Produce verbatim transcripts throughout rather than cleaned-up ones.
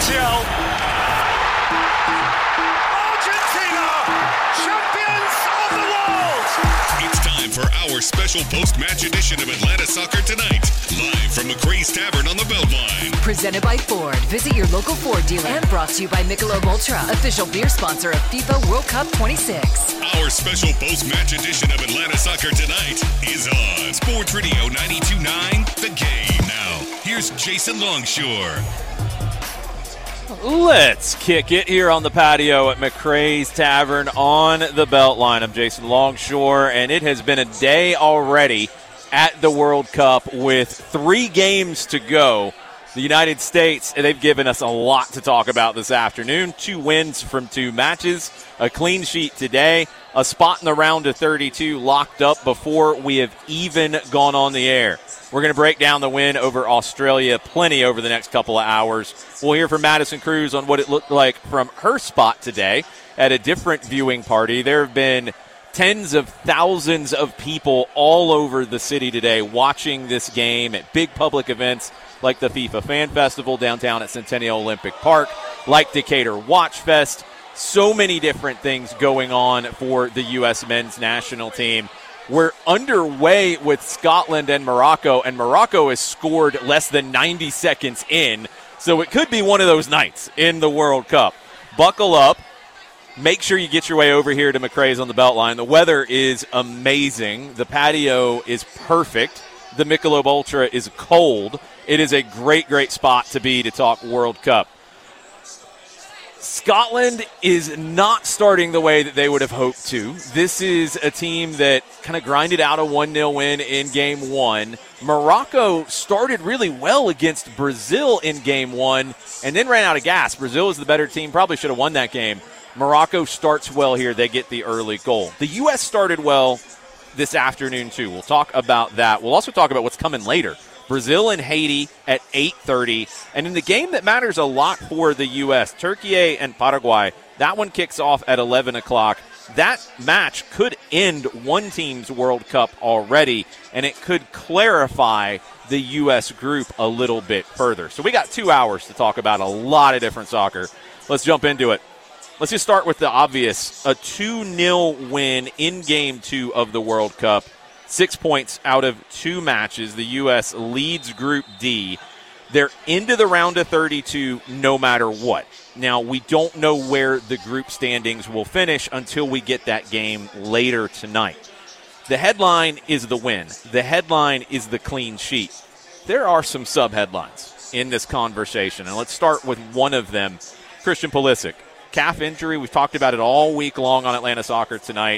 Montiel. Argentina, champions of the world. It's time for our special post-match edition of Atlanta Soccer Tonight, live from McRae's Tavern on the Beltline. Presented by Ford. Visit your local Ford dealer. And brought to you by Michelob Ultra, official beer sponsor of FIFA World Cup twenty-six. Our special post-match edition of Atlanta Soccer Tonight is on Sports Radio ninety-two point nine, The Game. Now, here's Jason Longshore. Let's kick it here on the patio at McRae's Tavern on the Beltline. I'm Jason Longshore, and it has been a day already at the World Cup with three games to go. The United States, they've given us a lot to talk about this afternoon. Two wins from two matches, a clean sheet today, a spot in the round of thirty-two locked up before we have even gone on the air. We're going to break down the win over Australia plenty over the next couple of hours. We'll hear from Madison Cruz on what it looked like from her spot today at a different viewing party. There have been tens of thousands of people all over the city today watching this game at big public events like the FIFA Fan Festival downtown at Centennial Olympic Park, like Decatur Watch Fest. So many different things going on for the U S men's national team. We're underway with Scotland and Morocco, and Morocco has scored less than ninety seconds in, so it could be one of those nights in the World Cup. Buckle up. Make sure you get your way over here to McRae's on the Beltline. The weather is amazing. The patio is perfect. The Michelob Ultra is cold. It is a great, great spot to be to talk World Cup. Scotland is not starting the way that they would have hoped to. This is a team that kind of grinded out a one nil win in game one. Morocco started really well against Brazil in game one and then ran out of gas. Brazil is the better team, probably should have won that game. Morocco starts well here. They get the early goal. The U S started well this afternoon, too. We'll talk about that. We'll also talk about what's coming later. Brazil and Haiti at eight thirty. And in the game that matters a lot for the U S, Turkey and Paraguay, that one kicks off at eleven o'clock. That match could end one team's World Cup already, and it could clarify the U S group a little bit further. So we got two hours to talk about a lot of different soccer. Let's jump into it. Let's just start with the obvious. A two nil win in Game two of the World Cup. Six points out of two matches. The U S leads Group D. They're into the round of thirty-two no matter what. Now, we don't know where the group standings will finish until we get that game later tonight. The headline is the win. The headline is the clean sheet. There are some sub-headlines in this conversation, and let's start with one of them. Christian Pulisic. Calf injury, we've talked about it all week long on Atlanta Soccer Tonight.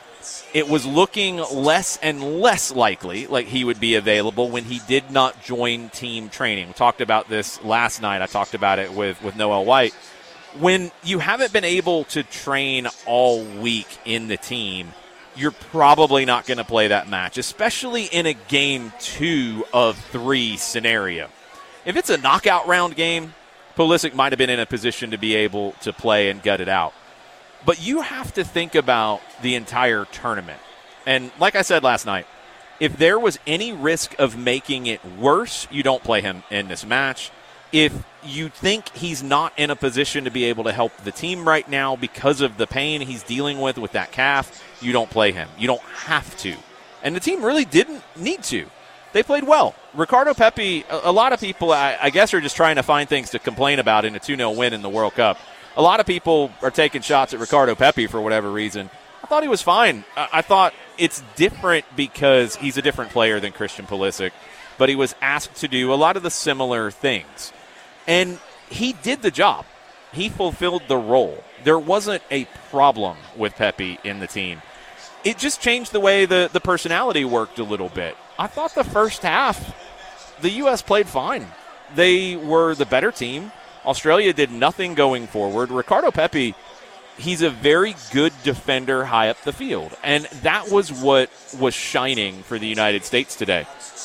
It was looking less and less likely like he would be available when he did not join team training. We talked about this last night. I talked about it with, with Noel White. When you haven't been able to train all week in the team, you're probably not going to play that match, especially in a game two of three scenario. If it's a knockout round game, Pulisic might have been in a position to be able to play and gut it out. But you have to think about the entire tournament. And like I said last night, if there was any risk of making it worse, you don't play him in this match. If you think he's not in a position to be able to help the team right now because of the pain he's dealing with with that calf, you don't play him. You don't have to. And the team really didn't need to. They played well. Ricardo Pepi, a lot of people, I, I guess, are just trying to find things to complain about in a two nil win in the World Cup. A lot of people are taking shots at Ricardo Pepi for whatever reason. I thought he was fine. I, I thought it's different because he's a different player than Christian Pulisic, but he was asked to do a lot of the similar things. And he did the job. He fulfilled the role. There wasn't a problem with Pepi in the team. It just changed the way the, the personality worked a little bit. I thought the first half, the U S played fine. They were the better team. Australia did nothing going forward. Ricardo Pepi, he's a very good defender high up the field. And that was what was shining for the United States today.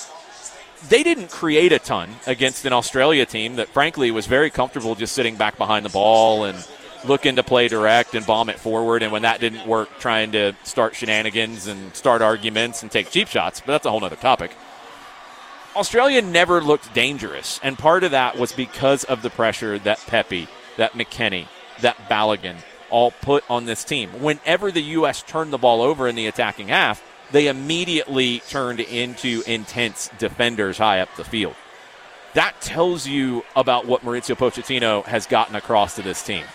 They didn't create a ton against an Australia team that, frankly, was very comfortable just sitting back behind the ball and looking to play direct and bomb it forward. And when that didn't work, trying to start shenanigans and start arguments and take cheap shots. But that's a whole other topic. Australia never looked dangerous, and part of that was because of the pressure that Pepe, that McKennie, that Balogun all put on this team. Whenever the U S turned the ball over in the attacking half, they immediately turned into intense defenders high up the field. That tells you about what Mauricio Pochettino has gotten across to this team.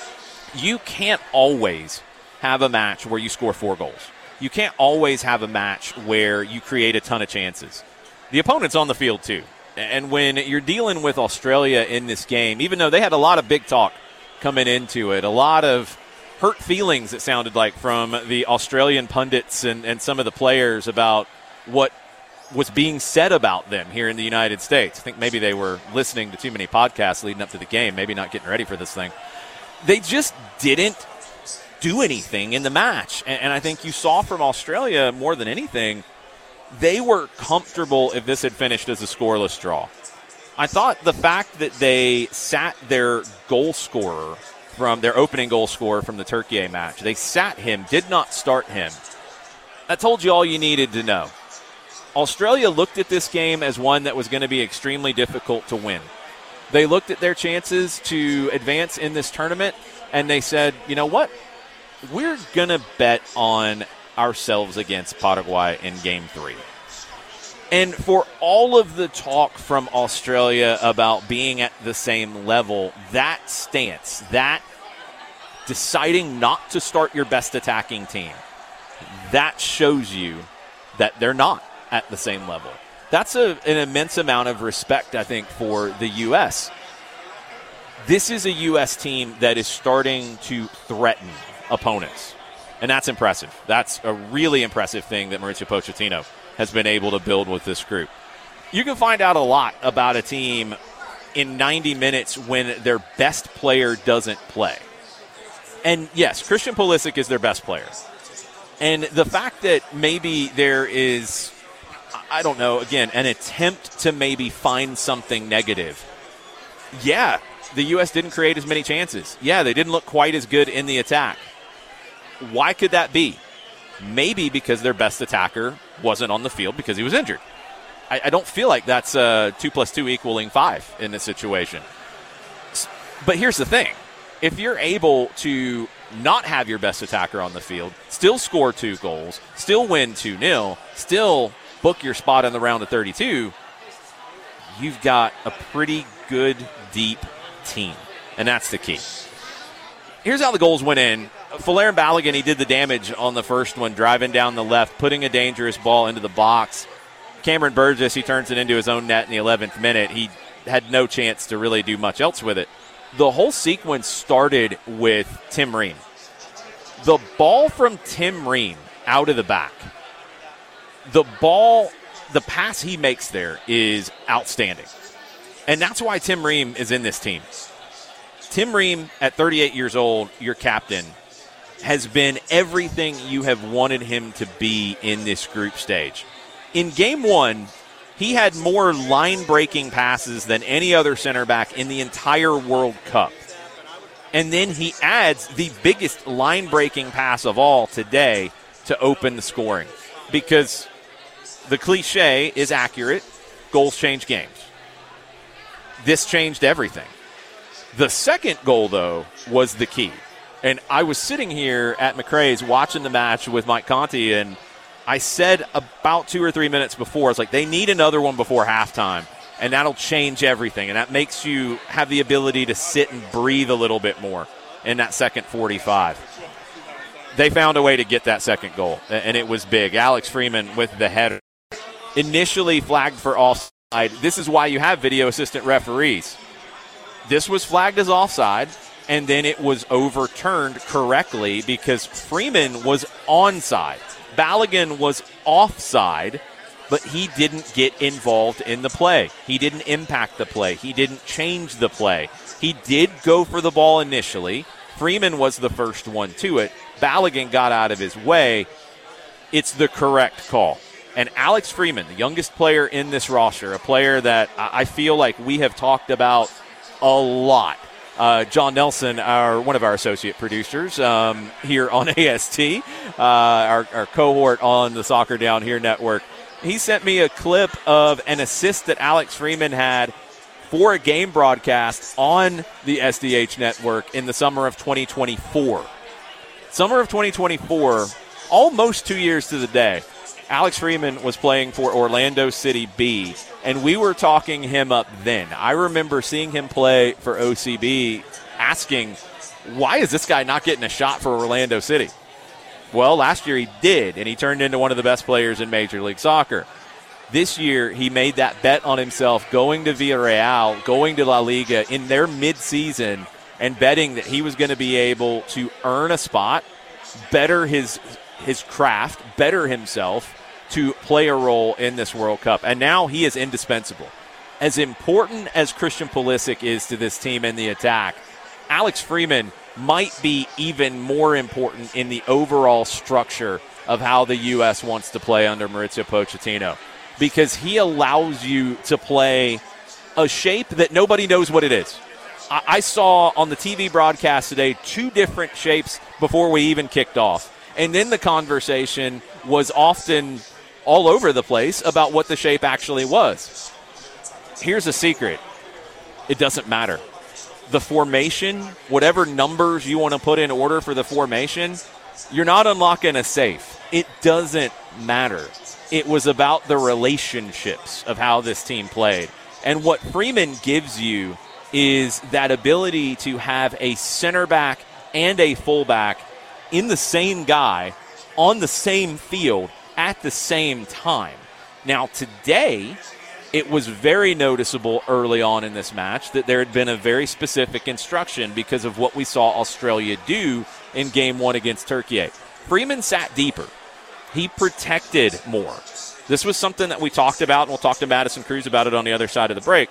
You can't always have a match where you score four goals. You can't always have a match where you create a ton of chances. The opponent's on the field too. And when you're dealing with Australia in this game, even though they had a lot of big talk coming into it, a lot of hurt feelings, it sounded like, from the Australian pundits and, and some of the players about what was being said about them here in the United States. I think maybe they were listening to too many podcasts leading up to the game, maybe not getting ready for this thing. They just didn't do anything in the match. And, and I think you saw from Australia more than anything, they were comfortable if this had finished as a scoreless draw. I thought the fact that they sat their goal scorer from their opening goal scorer from the Turkey match, they sat him, did not start him. That told you all you needed to know. Australia looked at this game as one that was going to be extremely difficult to win. They looked at their chances to advance in this tournament, and they said, you know what? We're going to bet on ourselves against Paraguay in game three. And for all of the talk from Australia about being at the same level, that stance, that deciding not to start your best attacking team, that shows you that they're not at the same level. That's a, an immense amount of respect, I think, for the U S. This is a U S team that is starting to threaten opponents, and that's impressive. That's a really impressive thing that Mauricio Pochettino has been able to build with this group. You can find out a lot about a team in ninety minutes when their best player doesn't play. And yes, Christian Pulisic is their best player. And the fact that maybe there is, I don't know, again, an attempt to maybe find something negative. Yeah, the U S didn't create as many chances. Yeah, they didn't look quite as good in the attack. Why could that be? Maybe because their best attacker wasn't on the field because he was injured. I, I don't feel like that's uh, two plus two equaling five in this situation. But here's the thing. If you're able to not have your best attacker on the field, still score two goals, still win two nil, still book your spot in the round of thirty-two, you've got a pretty good, deep team. And that's the key. Here's how the goals went in. Folarin Balogun, he did the damage on the first one, driving down the left, putting a dangerous ball into the box. Cameron Burgess, he turns it into his own net in the eleventh minute. He had no chance to really do much else with it. The whole sequence started with Tim Ream. The ball from Tim Ream out of the back, the ball, the pass he makes there is outstanding. And that's why Tim Ream is in this team. Tim Ream, at thirty-eight years old, your captain, has been everything you have wanted him to be in this group stage. In game one, he had more line-breaking passes than any other center back in the entire World Cup. And then he adds the biggest line-breaking pass of all today to open the scoring. Because the cliche is accurate, goals change games. This changed everything. The second goal, though, was the key. And I was sitting here at McRae's watching the match with Mike Conti, and I said about two or three minutes before, it's like they need another one before halftime, and that'll change everything. And that makes you have the ability to sit and breathe a little bit more in that second forty-five. They found a way to get that second goal, and it was big. Alex Freeman with the header. Initially flagged for offside. This is why you have video assistant referees. This was flagged as offside, and then it was overturned correctly because Freeman was onside. Balogun was offside, but he didn't get involved in the play. He didn't impact the play. He didn't change the play. He did go for the ball initially. Freeman was the first one to it. Balogun got out of his way. It's the correct call. And Alex Freeman, the youngest player in this roster, a player that I feel like we have talked about a lot. Uh, John Nelson, our one of our associate producers um, here on A S T, uh, our, our cohort on the Soccer Down Here network, he sent me a clip of an assist that Alex Freeman had for a game broadcast on the S D H network in the summer of twenty twenty-four. Summer of twenty twenty-four, almost two years to the day, Alex Freeman was playing for Orlando City B, and we were talking him up then. I remember seeing him play for O C B, asking, why is this guy not getting a shot for Orlando City? Well, last year he did, and he turned into one of the best players in Major League Soccer. This year, he made that bet on himself, going to Villarreal, going to La Liga in their midseason, and betting that he was going to be able to earn a spot, better his his craft, better himself to play a role in this World Cup. And now he is indispensable. As important as Christian Pulisic is to this team in the attack, Alex Freeman might be even more important in the overall structure of how the U S wants to play under Mauricio Pochettino, because he allows you to play a shape that nobody knows what it is. I, I saw on the T V broadcast today two different shapes before we even kicked off. And then the conversation was often all over the place about what the shape actually was. Here's a secret. It doesn't matter. The formation, whatever numbers you want to put in order for the formation, you're not unlocking a safe. It doesn't matter. It was about the relationships of how this team played. And what Freeman gives you is that ability to have a center back and a fullback in the same guy on the same field at the same time. Now, today, it was very noticeable early on in this match that there had been a very specific instruction because of what we saw Australia do in game one against Turkey. Freeman sat deeper. He protected more. This was something that we talked about, and we'll talk to Madison Cruz about it on the other side of the break.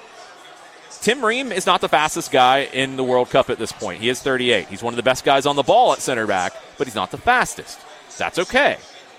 Tim Ream is not the fastest guy in the World Cup at this point. He is thirty-eight. He's one of the best guys on the ball at center back, but he's not the fastest. That's okay.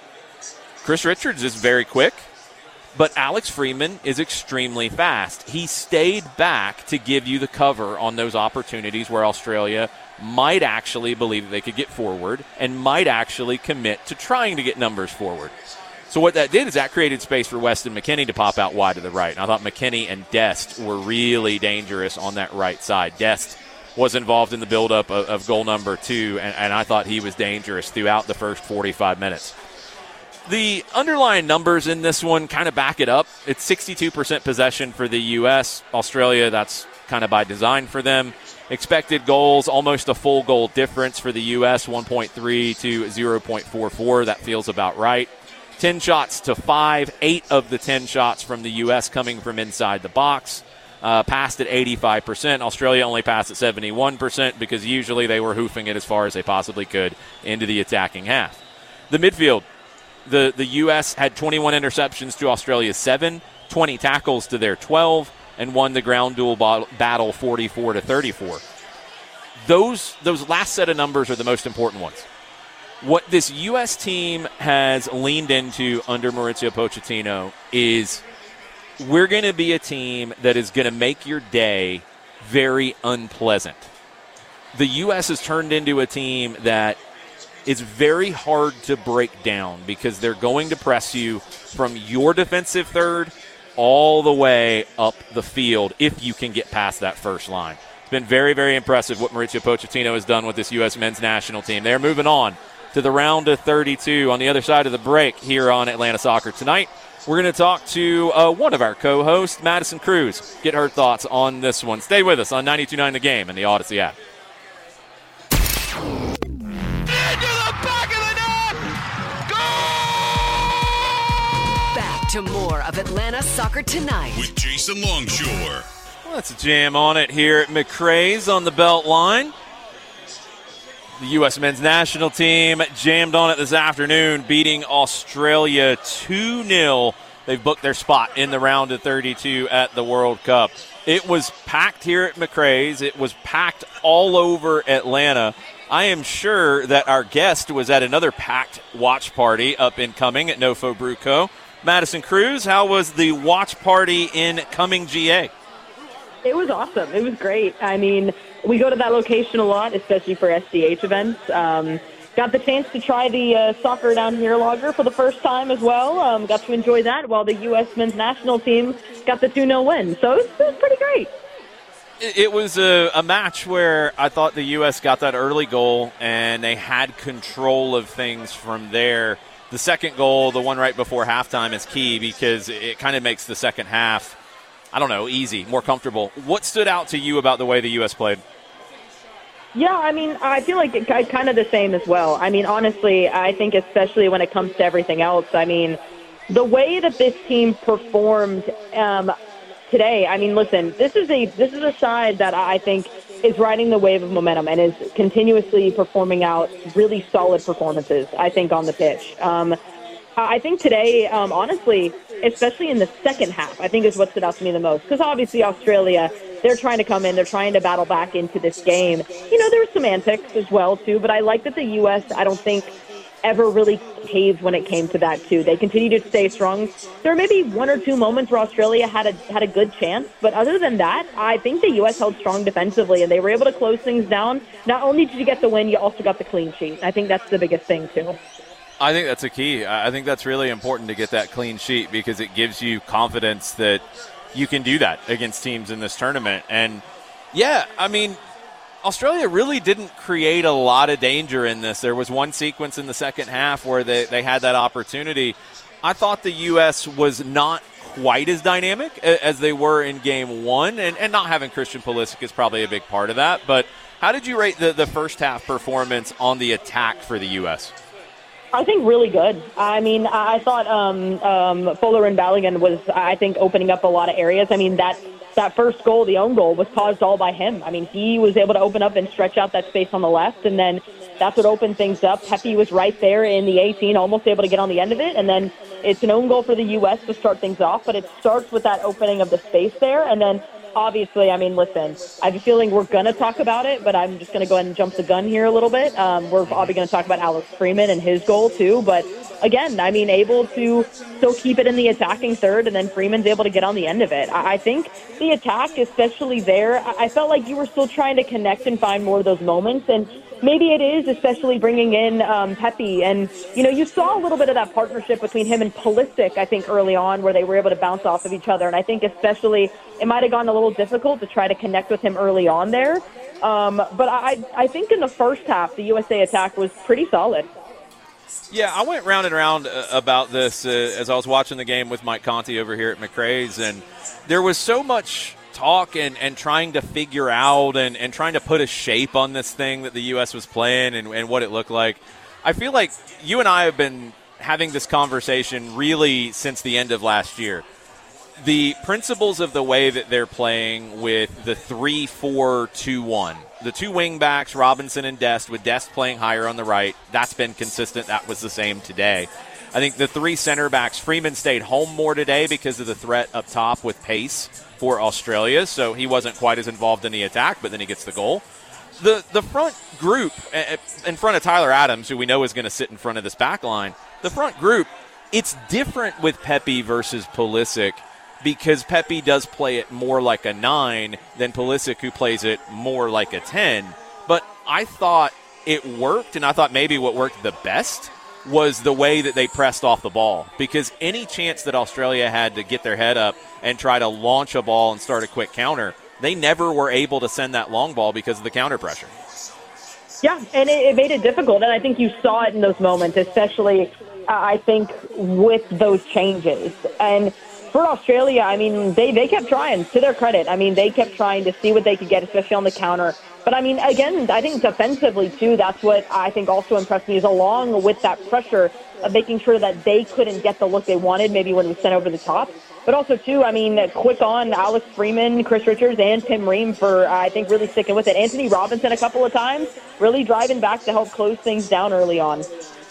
Chris Richards is very quick, but Alex Freeman is extremely fast. He stayed back to give you the cover on those opportunities where Australia might actually believe that they could get forward and might actually commit to trying to get numbers forward. So what that did is that created space for Weston McKennie to pop out wide to the right. And I thought McKennie and Dest were really dangerous on that right side. Dest was involved in the buildup of, of goal number two, and, and I thought he was dangerous throughout the first forty-five minutes. The underlying numbers in this one kind of back it up. It's sixty-two percent possession for the U S. Australia, that's kind of by design for them. Expected goals, almost a full goal difference for the U S, one point three to zero point four four. That feels about right. ten shots to five, eight of the ten shots from the U S coming from inside the box. Uh, passed at eighty-five percent. Australia only passed at seventy-one percent because usually they were hoofing it as far as they possibly could into the attacking half. The midfield, the, the U S had twenty-one interceptions to Australia's seven, twenty tackles to their twelve, and won the ground duel battle forty-four to thirty-four. Those, those last set of numbers are the most important ones. What this U S team has leaned into under Mauricio Pochettino is we're going to be a team that is going to make your day very unpleasant. The U S has turned into a team that is very hard to break down because they're going to press you from your defensive third all the way up the field if you can get past that first line. It's been very, very impressive what Mauricio Pochettino has done with this U S men's national team. They're moving on to the round of thirty-two on the other side of the break here on Atlanta Soccer Tonight. We're going to talk to uh, one of our co-hosts, Madison Cruz, get her thoughts on this one. Stay with us on ninety-two point nine The Game and the Odyssey app. Into the back of the net! Goal! Back to more of Atlanta Soccer Tonight with Jason Longshore. Let's jam on it here at McRae's on the Beltline. The U S men's national team jammed on it this afternoon, beating Australia two nil. They've booked their spot in the round of thirty-two at the World Cup. It was packed here at McRae's. It was packed all over Atlanta. I am sure that our guest was at another packed watch party up in Cumming at Nofo Brew Co. Madison Cruz, how was the watch party in Cumming, G A? It was awesome. It was great. I mean, we go to that location a lot, especially for S D H events. Um, got the chance to try the uh, soccer down here lager for the first time as well. Um, got to enjoy that while the U S men's national team got the two nil win. So it was, it was pretty great. It was a, a match where I thought the U S got that early goal, and they had control of things from there. The second goal, the one right before halftime, is key because it kind of makes the second half, I don't know, easy, more comfortable. What stood out to you about the way the U S played? Yeah, I mean, I feel like it kind of the same as well. I mean, honestly, I think especially when it comes to everything else, I mean, the way that this team performed um, today, I mean, listen, this is a this is a side that I think is riding the wave of momentum and is continuously performing out really solid performances, I think, on the pitch. Um, I think today, um, honestly, especially in the second half, I think is what stood out to me the most. Because obviously Australia, they're trying to come in, they're trying to battle back into this game. You know, there's some antics as well, too, but I like that the U S, I don't think, ever really caved when it came to that, too. They continue to stay strong. There may be one or two moments where Australia had a had a good chance, but other than that, I think the U S held strong defensively, and they were able to close things down. Not only did you get the win, you also got the clean sheet. I think that's the biggest thing, too. I think that's a key. I think that's really important to get that clean sheet because it gives you confidence that you can do that against teams in this tournament. And, yeah, I mean, Australia really didn't create a lot of danger in this. There was one sequence in the second half where they, they had that opportunity. I thought the U S was not quite as dynamic as they were in game one, and, and not having Christian Pulisic is probably a big part of that. But how did you rate the, the first half performance on the attack for the U S? I think really good. I mean, I thought um, um, Fuller and Balogun was, I think, opening up a lot of areas. I mean, that that first goal, the own goal, was caused all by him. I mean, he was able to open up and stretch out that space on the left, and then that's what opened things up. Pepe was right there in the eighteen, almost able to get on the end of it, and then it's an own goal for the U S to start things off, but it starts with that opening of the space there, and then obviously, I mean, listen, I have a feeling we're going to talk about it, but I'm just going to go ahead and jump the gun here a little bit. Um, we're probably going to talk about Alex Freeman and his goal, too. But, again, I mean, able to still keep it in the attacking third, and then Freeman's able to get on the end of it. I, I think the attack, especially there, I, I felt like you were still trying to connect and find more of those moments. And maybe it is, especially bringing in um, Pepe. And, you know, you saw a little bit of that partnership between him and Pulisic, I think, early on, where they were able to bounce off of each other. And I think especially it might have gone a little difficult to try to connect with him early on there. Um, but I, I think in the first half, the U S A attack was pretty solid. Yeah, I went round and round uh, about this uh, as I was watching the game with Mike Conti over here at McRae's. And there was so much talk and, and trying to figure out and, and trying to put a shape on this thing that the U S was playing and, and what it looked like. I feel like you and I have been having this conversation really since the end of last year. The principles of the way that they're playing with the three four two one, the two wing backs, Robinson and Dest, with Dest playing higher on the right, that's been consistent. That was the same today. I think the three center backs, Freeman stayed home more today because of the threat up top with pace for Australia, so he wasn't quite as involved in the attack, but then he gets the goal. The the front group, in front of Tyler Adams, who we know is going to sit in front of this back line, the front group, it's different with Pepe versus Pulisic because Pepe does play it more like a nine than Pulisic, who plays it more like a ten. But I thought it worked, and I thought maybe what worked the best was the way that they pressed off the ball, because any chance that Australia had to get their head up and try to launch a ball and start a quick counter, they never were able to send that long ball because of the counter pressure. Yeah, and it, it made it difficult, and I think you saw it in those moments, especially, uh, I think, with those changes. And for Australia, I mean, they, they kept trying, to their credit. I mean, they kept trying to see what they could get, especially on the counter. But, I mean, again, I think defensively, too, that's what I think also impressed me, is along with that pressure of making sure that they couldn't get the look they wanted, maybe when it was sent over the top. But also, too, I mean, quick on Alex Freeman, Chris Richards, and Tim Ream for, uh, I think, really sticking with it. Anthony Robinson a couple of times, really driving back to help close things down early on.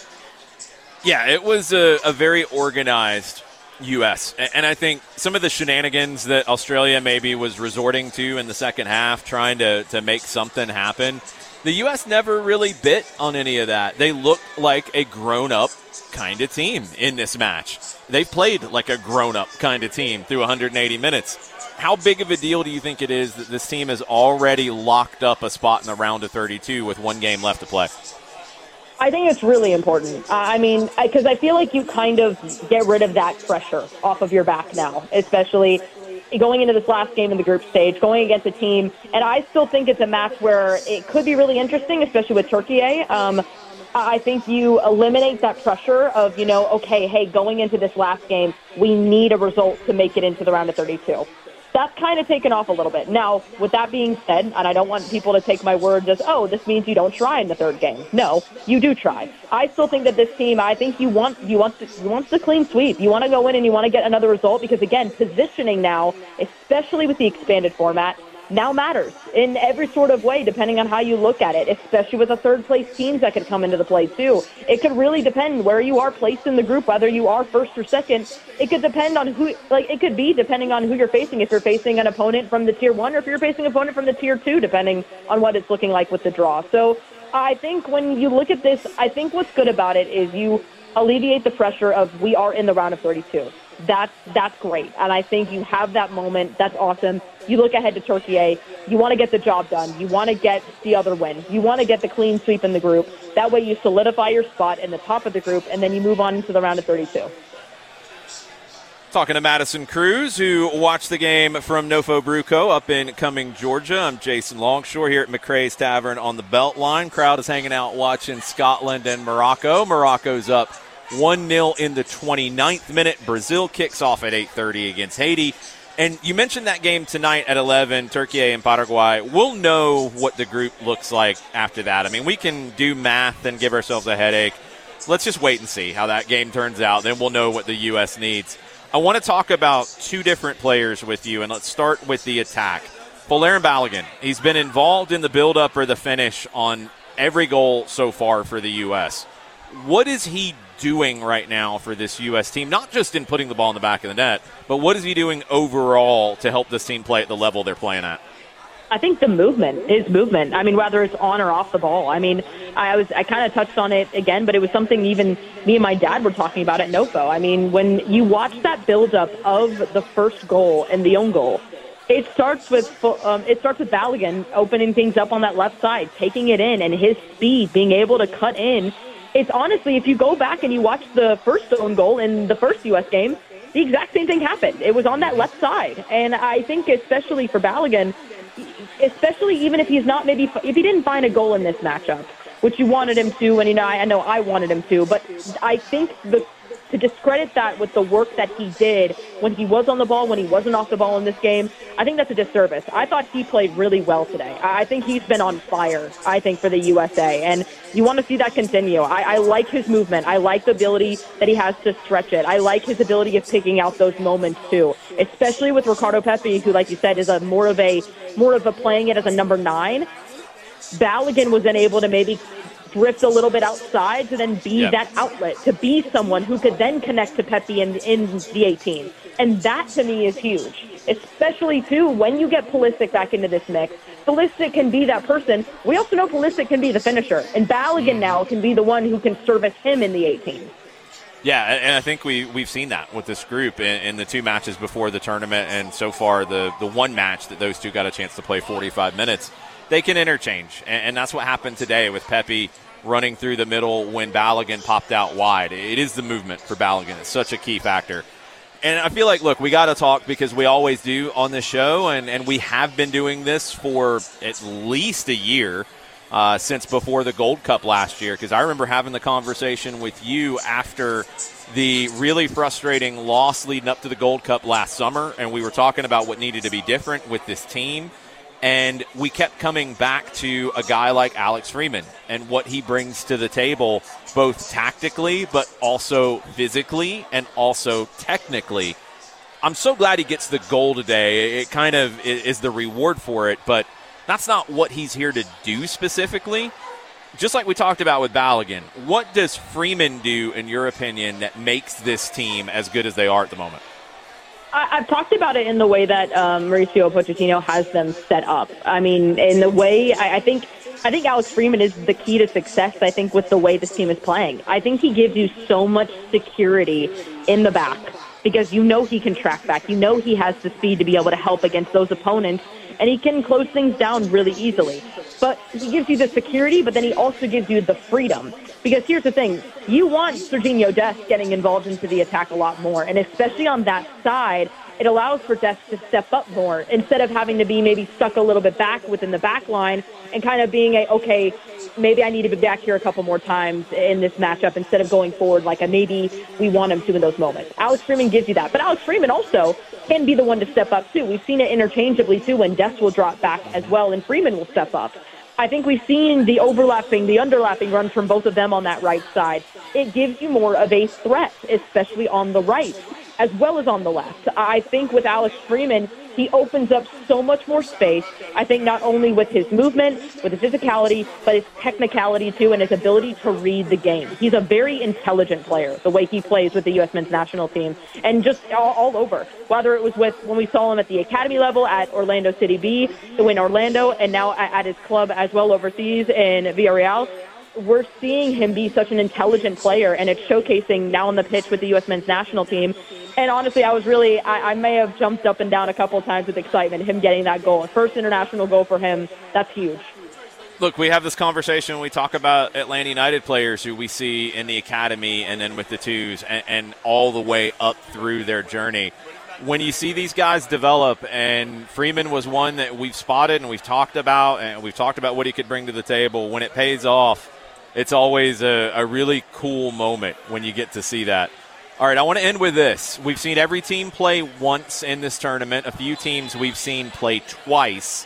Yeah, it was a, a very organized U S And I think some of the shenanigans that Australia maybe was resorting to in the second half, trying to, to make something happen, the U S never really bit on any of that. They looked like a grown-up kind of team in this match. They played like a grown-up kind of team through one hundred eighty minutes. How big of a deal do you think it is that this team has already locked up a spot in the round of thirty-two with one game left to play? I think it's really important. I mean, because I feel like you kind of get rid of that pressure off of your back now, especially going into this last game in the group stage, going against a team. And I still think it's a match where it could be really interesting, especially with Turkey. Um, I think you eliminate that pressure of, you know, okay, hey, going into this last game, we need a result to make it into the round of thirty-two. That's kind of taken off a little bit. Now, with that being said, and I don't want people to take my words as, oh, this means you don't try in the third game. No, you do try. I still think that this team, I think you want you want to, you want the clean sweep. You want to go in and you want to get another result because, again, positioning now, especially with the expanded format, now matters in every sort of way, depending on how you look at it, especially with the third-place teams that could come into the play, too. It could really depend where you are placed in the group, whether you are first or second. It could depend on who, like, it could be depending on who you're facing, if you're facing an opponent from the tier one or if you're facing an opponent from the tier two, depending on what it's looking like with the draw. So I think when you look at this, I think what's good about it is you alleviate the pressure of we are in the round of thirty-two. That's that's great. And I think you have that moment. That's awesome. You look ahead to Turkey. You want to get the job done. You want to get the other win. You want to get the clean sweep in the group. That way you solidify your spot in the top of the group, and then you move on into the round of thirty-two. Talking to Madison Cruz, who watched the game from Nofo Bruco up in Cumming, Georgia. I'm Jason Longshore here at McRae's Tavern on the Beltline. Crowd is hanging out watching Scotland and Morocco. Morocco's up one nil in the twenty-ninth minute. Brazil kicks off at eight thirty against Haiti. And you mentioned that game tonight at eleven, Turkey and Paraguay. We'll know what the group looks like after that. I mean, we can do math and give ourselves a headache. Let's just wait and see how that game turns out. Then we'll know what the U S needs. I want to talk about two different players with you, and let's start with the attack. Folarin Balogun, he's been involved in the build-up or the finish on every goal so far for the U S. What is he doing right now for this U S team, not just in putting the ball in the back of the net, but what is he doing overall to help this team play at the level they're playing at? I think the movement, his movement, I mean, whether it's on or off the ball. I mean, I was I kind of touched on it again, but it was something even me and my dad were talking about at Nofo. I mean, when you watch that buildup of the first goal and the own goal, it starts with um, it starts with Balogun opening things up on that left side, taking it in, and his speed, being able to cut in. It's honestly, if you go back and you watch the first own goal in the first U S game, the exact same thing happened. It was on that left side. And I think especially for Balogun, especially even if he's not maybe, if he didn't find a goal in this matchup, which you wanted him to, and you know, I, I know I wanted him to, but I think the to discredit that with the work that he did when he was on the ball, when he wasn't off the ball in this game, I think that's a disservice. I thought he played really well today. I think he's been on fire, I think, for the U S A, and you want to see that continue. I, I like his movement. I like the ability that he has to stretch it. I like his ability of picking out those moments, too, especially with Ricardo Pepi, who, like you said, is a more of a more of a playing it as a number nine. Balogun was then able to maybe drift a little bit outside to then be yep. that outlet, to be someone who could then connect to Pepi in, in the eighteen. And that, to me, is huge, especially, too, when you get Pulisic back into this mix. Pulisic can be that person. We also know Pulisic can be the finisher, and Balogun now can be the one who can service him in the eighteen. Yeah, and I think we, we've seen that with this group in, in the two matches before the tournament, and so far the, the one match that those two got a chance to play forty-five minutes. They can interchange, and, and that's what happened today with Pepi running through the middle when Balogun popped out wide. It is the movement for Balogun. It's such a key factor. And I feel like, look, we got to talk because we always do on this show, and, and we have been doing this for at least a year uh, since before the Gold Cup last year, because I remember having the conversation with you after the really frustrating loss leading up to the Gold Cup last summer, and we were talking about what needed to be different with this team. And we kept coming back to a guy like Alex Freeman and what he brings to the table, both tactically, but also physically and also technically. I'm so glad he gets the goal today. It kind of is the reward for it, but that's not what he's here to do specifically. Just like we talked about with Balogun, what does Freeman do, in your opinion, that makes this team as good as they are at the moment? I've talked about it in the way that um, Mauricio Pochettino has them set up. I mean, in the way I, I think I think Alex Freeman is the key to success, I think, with the way this team is playing. I think he gives you so much security in the back because you know he can track back. You know he has the speed to be able to help against those opponents, and he can close things down really easily. but he gives you the security, but then he also gives you the freedom. Because here's the thing, you want Serginho Dest getting involved into the attack a lot more, and especially on that side, it allows for Dest to step up more instead of having to be maybe stuck a little bit back within the back line and kind of being a, okay, maybe I need to be back here a couple more times in this matchup instead of going forward like a maybe we want him to in those moments. Alex Freeman gives you that. But Alex Freeman also can be the one to step up, too. We've seen it interchangeably, too, when Dest will drop back as well and Freeman will step up. I think we've seen the overlapping, the underlapping runs from both of them on that right side. It gives you more of a threat, especially on the right, as well as on the left. I think with Alex Freeman, he opens up so much more space. I think not only with his movement, with his physicality, but his technicality too, and his ability to read the game. He's a very intelligent player, the way he plays with the U S men's national team, and just all, all over. Whether it was with when we saw him at the academy level at Orlando City B, to win Orlando, and now at, at his club as well overseas in Villarreal. We're seeing him be such an intelligent player, and it's showcasing now on the pitch with the U S men's national team. And honestly, I was really, I, I may have jumped up and down a couple of times with excitement, him getting that goal. First international goal for him, that's huge. Look, we have this conversation when we talk about Atlanta United players who we see in the academy and then with the twos and, and all the way up through their journey. When you see these guys develop, and Freeman was one that we've spotted and we've talked about, and we've talked about what he could bring to the table, when it pays off, it's always a, a really cool moment when you get to see that. All right, I want to end with this. We've seen every team play once in this tournament. A few teams we've seen play twice.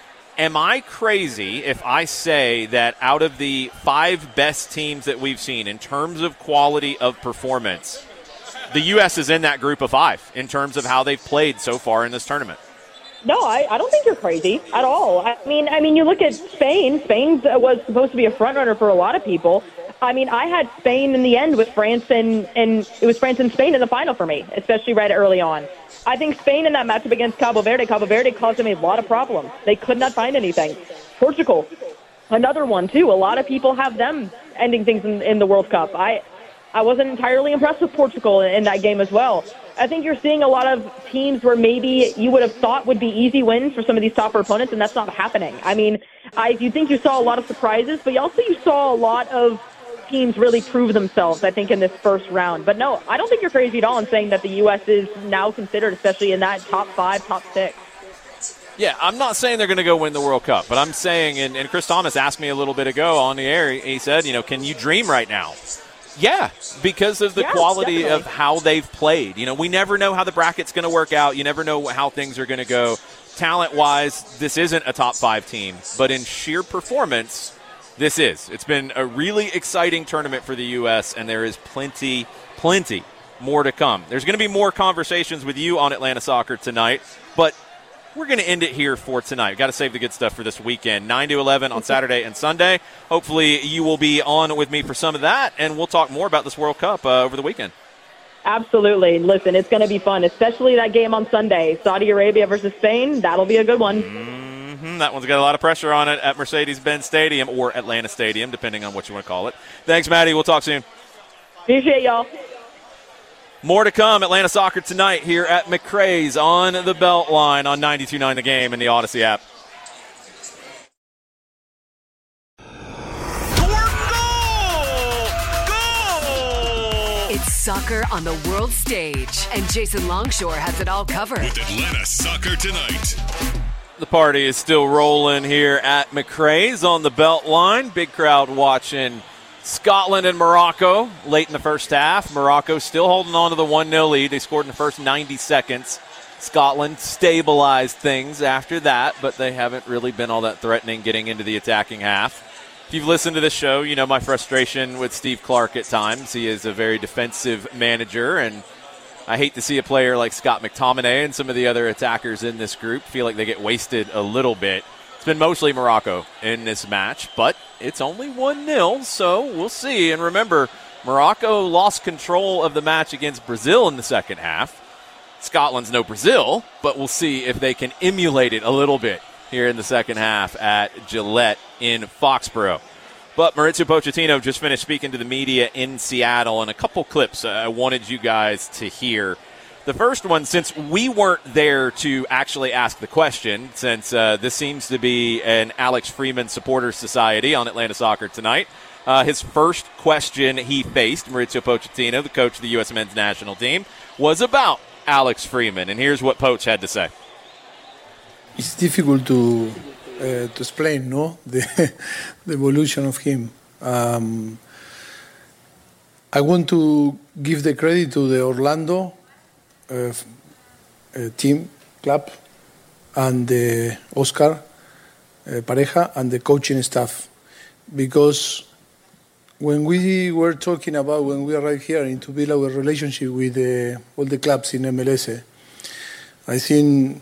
Am I crazy if I say that out of the five best teams that we've seen in terms of quality of performance, the U S is in that group of five in terms of how they've played so far in this tournament? No, I, I don't think you're crazy at all. I mean, I mean, you look at Spain. Spain was supposed to be a front runner for a lot of people. I mean, I had Spain in the end with France, and, and it was France and Spain in the final for me, especially right early on. I think Spain in that matchup against Cabo Verde, Cabo Verde caused them a lot of problems. They could not find anything. Portugal, another one, too. A lot of people have them ending things in, in the World Cup. I, I wasn't entirely impressed with Portugal in, in that game as well. I think you're seeing a lot of teams where maybe you would have thought would be easy wins for some of these tougher opponents, and that's not happening. I mean, I you think you saw a lot of surprises, but also you saw a lot of teams really prove themselves, I think, in this first round. But no, I don't think you're crazy at all in saying that the U S is now considered, especially in that top five, top six. Yeah, I'm not saying they're going to go win the World Cup, but I'm saying, and, and Chris Thomas asked me a little bit ago on the air, he said, you know, can you dream right now? Yeah, because of the yeah, quality definitely. of how they've played. You know, we never know how the bracket's going to work out. You never know how things are going to go. Talent-wise, this isn't a top five team, but in sheer performance, this is. It's been a really exciting tournament for the U S, and there is plenty, plenty more to come. There's going to be more conversations with you on Atlanta Soccer tonight, but we're going to end it here for tonight. We've got to save the good stuff for this weekend, nine to eleven on Saturday and Sunday. Hopefully you will be on with me for some of that, and we'll talk more about this World Cup uh, over the weekend. Absolutely. Listen, it's going to be fun, especially that game on Sunday, Saudi Arabia versus Spain. That'll be a good one. Mm-hmm. That one's got a lot of pressure on it at Mercedes-Benz Stadium or Atlanta Stadium, depending on what you want to call it. Thanks, Maddie. We'll talk soon. Appreciate y'all. More to come. Atlanta Soccer tonight here at McRae's on the Beltline on ninety-two point nine The Game and the Odyssey app. It's soccer on the world stage, and Jason Longshore has it all covered. With Atlanta Soccer Tonight. The party is still rolling here at McRae's on the Beltline. Big crowd watching Scotland and Morocco late in the first half. Morocco still holding on to the one nil lead. They scored in the first ninety seconds. Scotland stabilized things after that, but they haven't really been all that threatening getting into the attacking half. If you've listened to this show, you know my frustration with Steve Clark at times. He is a very defensive manager, and I hate to see a player like Scott McTominay and some of the other attackers in this group feel like they get wasted a little bit. It's been mostly Morocco in this match, but it's only one nil, so we'll see. And remember, Morocco lost control of the match against Brazil in the second half. Scotland's no Brazil, but we'll see if they can emulate it a little bit here in the second half at Gillette in Foxborough. But Maurizio Pochettino just finished speaking to the media in Seattle, and a couple clips I wanted you guys to hear. The first one, since we weren't there to actually ask the question, since uh, this seems to be an Alex Freeman Supporters Society on Atlanta Soccer Tonight, uh, his first question he faced, Mauricio Pochettino, the coach of the U S men's national team, was about Alex Freeman. And here's what Poch had to say. It's difficult to uh, to explain, no, the, the evolution of him. Um, I want to give the credit to the Orlando uh, uh, team, club, and the Oscar uh, Pareja and the coaching staff, because when we were talking about when we arrived here and to build our relationship with uh, all the clubs in M L S, I think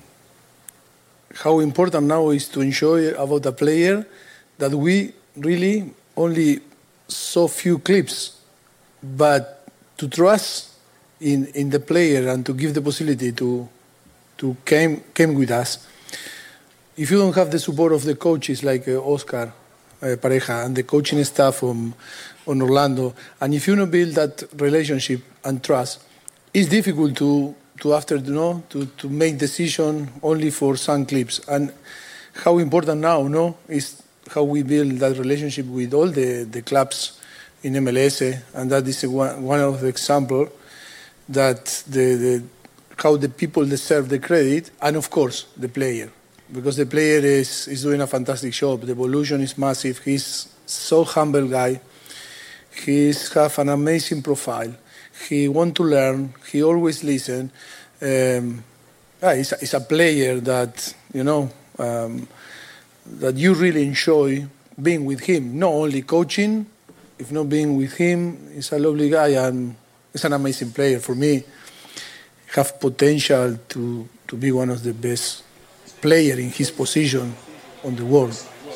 how important now is to enjoy about a player that we really only saw few clips, but to trust in, in the player and to give the possibility to to came came with us. If you don't have the support of the coaches like uh, Oscar uh, Pareja and the coaching staff on, on Orlando, and if you don't build that relationship and trust, it's difficult to to after you know to, to make decision only for some clips. And how important now no is how we build that relationship with all the, the clubs in M L S, and that is a, one, one of the examples that the, the how the people deserve the credit, and of course the player, because the player is, is doing a fantastic job. The evolution is massive. He's so humble guy. He's have an amazing profile. He want to learn. He always listen. Um, yeah, he's, a, he's a player that you know um, that you really enjoy being with him. Not only coaching, if not being with him, he's a lovely guy and he's an amazing player. For me, have potential to to be one of the best player in his position on the world.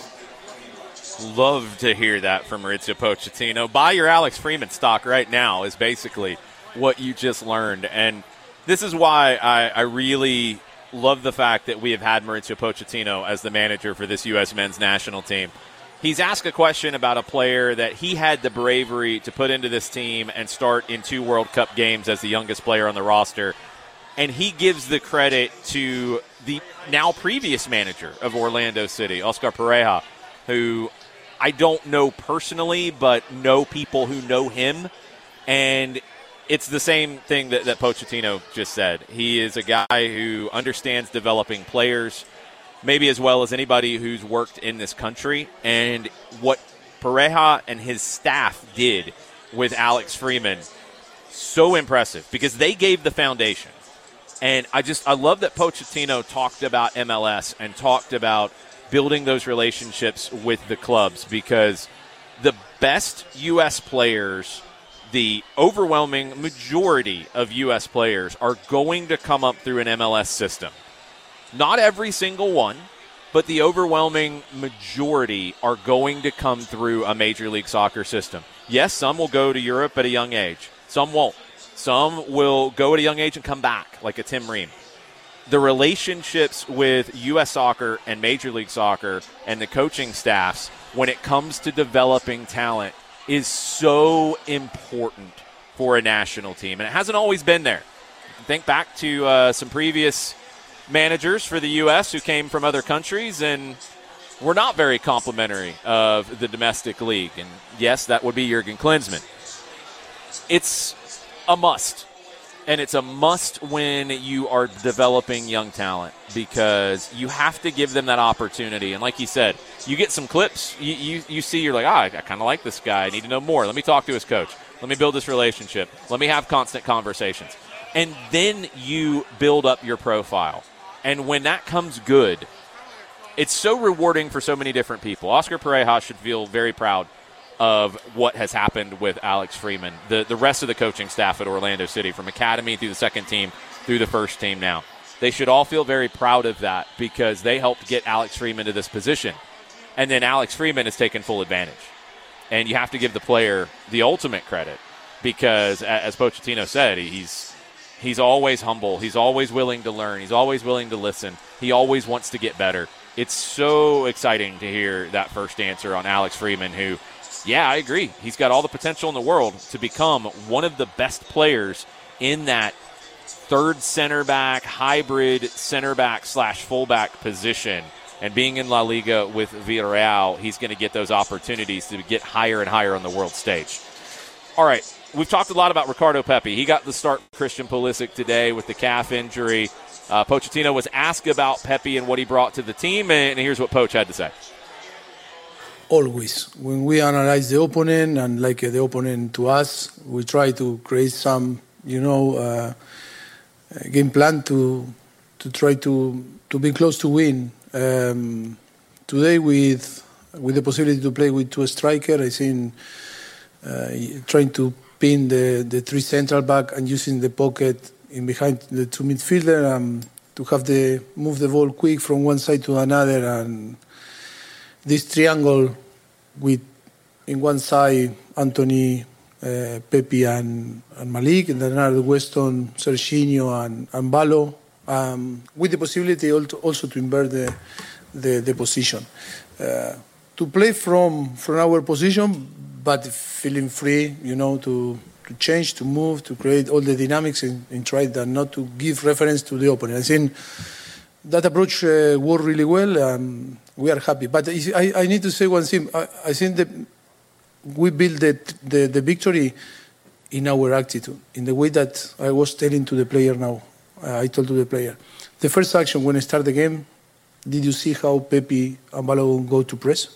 Love to hear that from Mauricio Pochettino. Buy your Alex Freeman stock right now is basically what you just learned. And this is why I, I really love the fact that we have had Mauricio Pochettino as the manager for this U S men's national team. He's asked a question about a player that he had the bravery to put into this team and start in two World Cup games as the youngest player on the roster. And he gives the credit to the now previous manager of Orlando City, Oscar Pareja, who I don't know personally, but know people who know him. And it's the same thing that, that Pochettino just said. He is a guy who understands developing players, maybe as well as anybody who's worked in this country. And what Pareja and his staff did with Alex Freeman, so impressive, because they gave the foundation. And I just I love that Pochettino talked about M L S and talked about building those relationships with the clubs, because the best U S players, the overwhelming majority of U S players, are going to come up through an M L S system. Not every single one, but the overwhelming majority are going to come through a Major League Soccer system. Yes, some will go to Europe at a young age. Some won't. Some will go at a young age and come back, like a Tim Ream. The relationships with U S Soccer and Major League Soccer and the coaching staffs when it comes to developing talent is so important for a national team. And it hasn't always been there. Think back to uh, some previous managers for the U S who came from other countries and were not very complimentary of the domestic league. And yes, that would be Jurgen Klinsmann. It's a must. And it's a must when you are developing young talent, because you have to give them that opportunity. And like you said, you get some clips, you you, you see, you're like, ah, I, I kind of like this guy. I need to know more. Let me talk to his coach. Let me build this relationship. Let me have constant conversations. And then you build up your profile. And when that comes good, it's so rewarding for so many different people. Oscar Pareja should feel very proud of what has happened with Alex Freeman. The the rest of the coaching staff at Orlando City, from academy through the second team, through the first team now, they should all feel very proud of that, because they helped get Alex Freeman to this position. And then Alex Freeman has taken full advantage. And you have to give the player the ultimate credit, because as Pochettino said, he's he's always humble. He's always willing to learn. He's always willing to listen. He always wants to get better. It's so exciting to hear that first answer on Alex Freeman, who, yeah, I agree. He's got all the potential in the world to become one of the best players in that third center back, hybrid center back slash fullback position. And being in La Liga with Villarreal, he's going to get those opportunities to get higher and higher on the world stage. All right, we've talked a lot about Ricardo Pepi. He got the start for Christian Pulisic today with the calf injury. Uh, Pochettino was asked about Pepi and what he brought to the team, and here's what Poch had to say. Always. When we analyze the opponent and like uh, the opponent to us, we try to create some, you know, uh, game plan to to try to, to be close to win. Um, today, with with the possibility to play with two strikers, I think uh, trying to pin the, the three central back and using the pocket in behind the two midfielder um, to have the move the ball quick from one side to another, and this triangle with in one side Anthony, uh, Pepi and, and Malik, and then another Weston, Serginho and, and Balo. Um, with the possibility also to invert the the, the position, uh, to play from from our position, but feeling free, you know, to, to change, to move, to create all the dynamics, and, and try that not to give reference to the opponent. I think that approach uh, worked really well. Um, we are happy, but I, I need to say one thing. I, I think that we built the, the the victory in our attitude, in the way that I was telling to the player now. Uh, I told to the player, the first action when I start the game, did you see how Pepi and Balo go to press?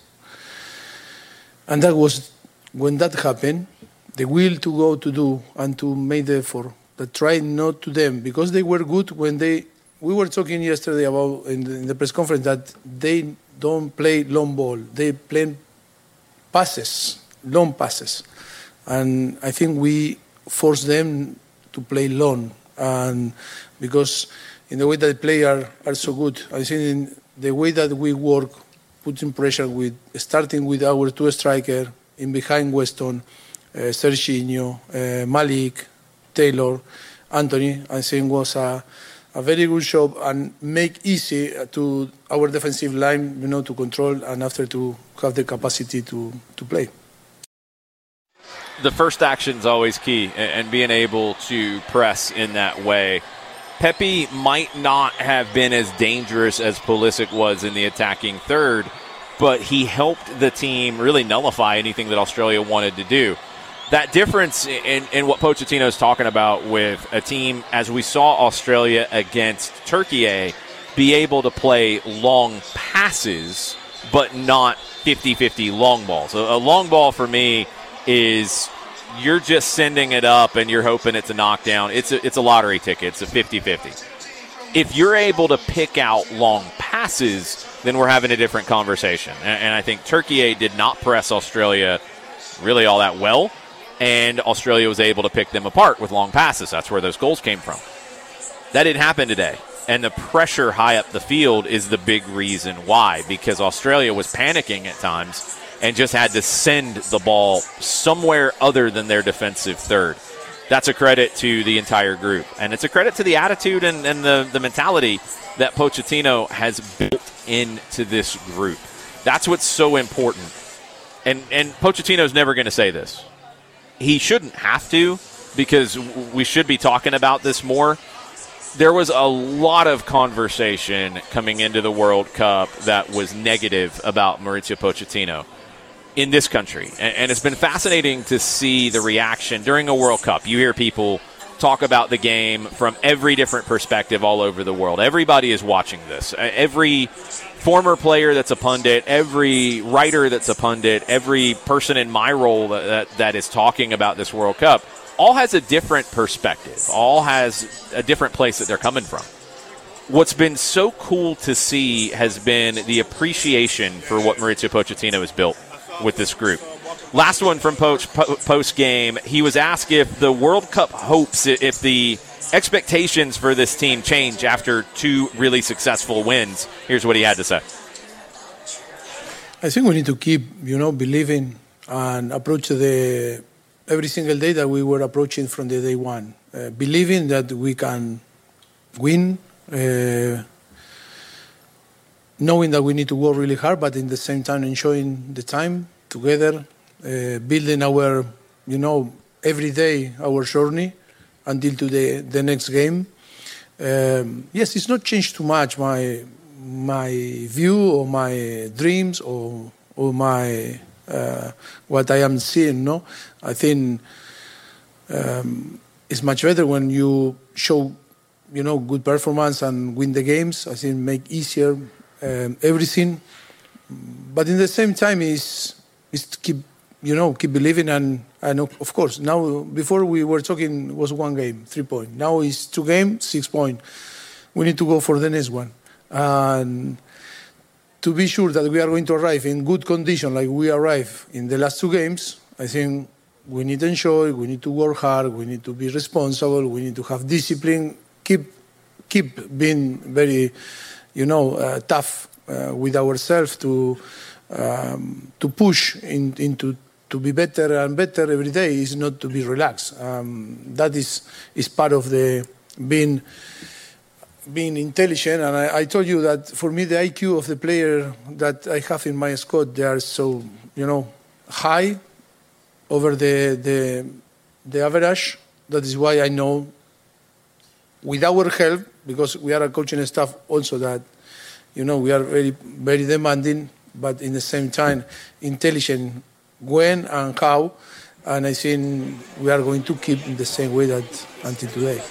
And that was, when that happened, the will to go to do and to make the effort, but try not to them, because they were good when they, we were talking yesterday about in the, in the press conference that they don't play long ball, they play passes, long passes. And I think we force them to play long. And because in the way that the players are so good, I think in the way that we work, putting pressure with, starting with our two strikers, in behind Weston, uh, Serginho, uh, Malik, Taylor, Anthony, I think was a, a very good job and make easy to our defensive line, you know, to control and after to have the capacity to, to play. The first action is always key, and being able to press in that way. Pepi might not have been as dangerous as Pulisic was in the attacking third, but he helped the team really nullify anything that Australia wanted to do. That difference in, in what Pochettino is talking about with a team, as we saw Australia against Turkey, be able to play long passes, but not fifty-fifty long balls. A, a long ball for me is you're just sending it up and you're hoping it's a knockdown. It's a, it's a lottery ticket. It's a fifty-fifty. If you're able to pick out long passes, then we're having a different conversation. And, and I think Turkey did not press Australia really all that well, and Australia was able to pick them apart with long passes. That's where those goals came from. That didn't happen today. And the pressure high up the field is the big reason why, because Australia was panicking at times and just had to send the ball somewhere other than their defensive third. That's a credit to the entire group. And it's a credit to the attitude and, and the, the mentality that Pochettino has built into this group. That's what's so important. And, and Pochettino's never going to say this. He shouldn't have to, because we should be talking about this more. There was a lot of conversation coming into the World Cup that was negative about Mauricio Pochettino in this country. And it's been fascinating to see the reaction during a World Cup. You hear people talk about the game from every different perspective all over the world. Everybody is watching this. Every former player that's a pundit, every writer that's a pundit, every person in my role that, that, that is talking about this World Cup, all has a different perspective, all has a different place that they're coming from. What's been so cool to see has been the appreciation for what Mauricio Pochettino has built with this group. Last one from Poch post-game, he was asked if the World Cup hopes, if the expectations for this team change after two really successful wins. Here's what he had to say. I think we need to keep, you know, believing and approach the every single day that we were approaching from the day one. Uh, believing that we can win, uh, knowing that we need to work really hard, but in the same time enjoying the time together, uh, building our, you know, every day our journey until to the, the next game. Um, yes, it's not changed too much my my view or my dreams or or my uh, what I am seeing. No, I think um, it's much better when you show, you know, good performance and win the games. I think make easier um, everything. But in the same time, is is keep, you know, keep believing and and of course now, before we were talking, it was one game, three point. Now it's two games, six point. We need to go for the next one, and to be sure that we are going to arrive in good condition, like we arrived in the last two games. I think we need to enjoy. We need to work hard. We need to be responsible. We need to have discipline. Keep keep being very, you know, uh, tough. Uh, with ourselves to um, to push in, into to be better and better every day is not to be relaxed. Um, that is is part of the being being intelligent. And I, I told you that for me the I Q of the player that I have in my squad, they are so, you know, high over the the the average. That is why I know with our help, because we are a coaching staff also, that, you know, we are very, very demanding, but in the same time, intelligent when and how. And I think we are going to keep in the same way that until today.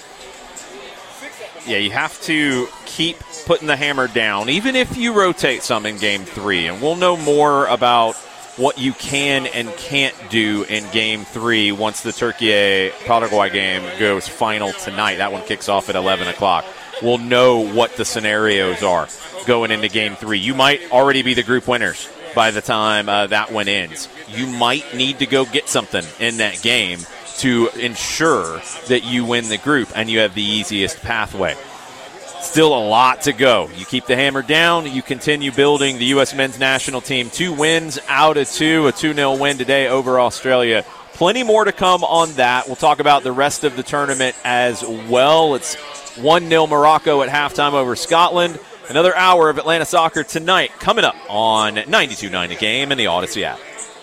Yeah, you have to keep putting the hammer down, even if you rotate some in game three. And we'll know more about what you can and can't do in game three once the Turkey-Paraguay game goes final tonight. That one kicks off at eleven o'clock. We'll know what the scenarios are going into game three. You might already be the group winners by the time uh, that one ends. You might need to go get something in that game to ensure that you win the group and you have the easiest pathway. Still a lot to go. You keep the hammer down. You continue building the U S men's national team. Two wins out of two, a two nil win today over Australia. Plenty more to come on that. We'll talk about the rest of the tournament as well. It's one nil Morocco at halftime over Scotland. Another hour of Atlanta soccer tonight coming up on ninety-two point nine The Game and the Odyssey app.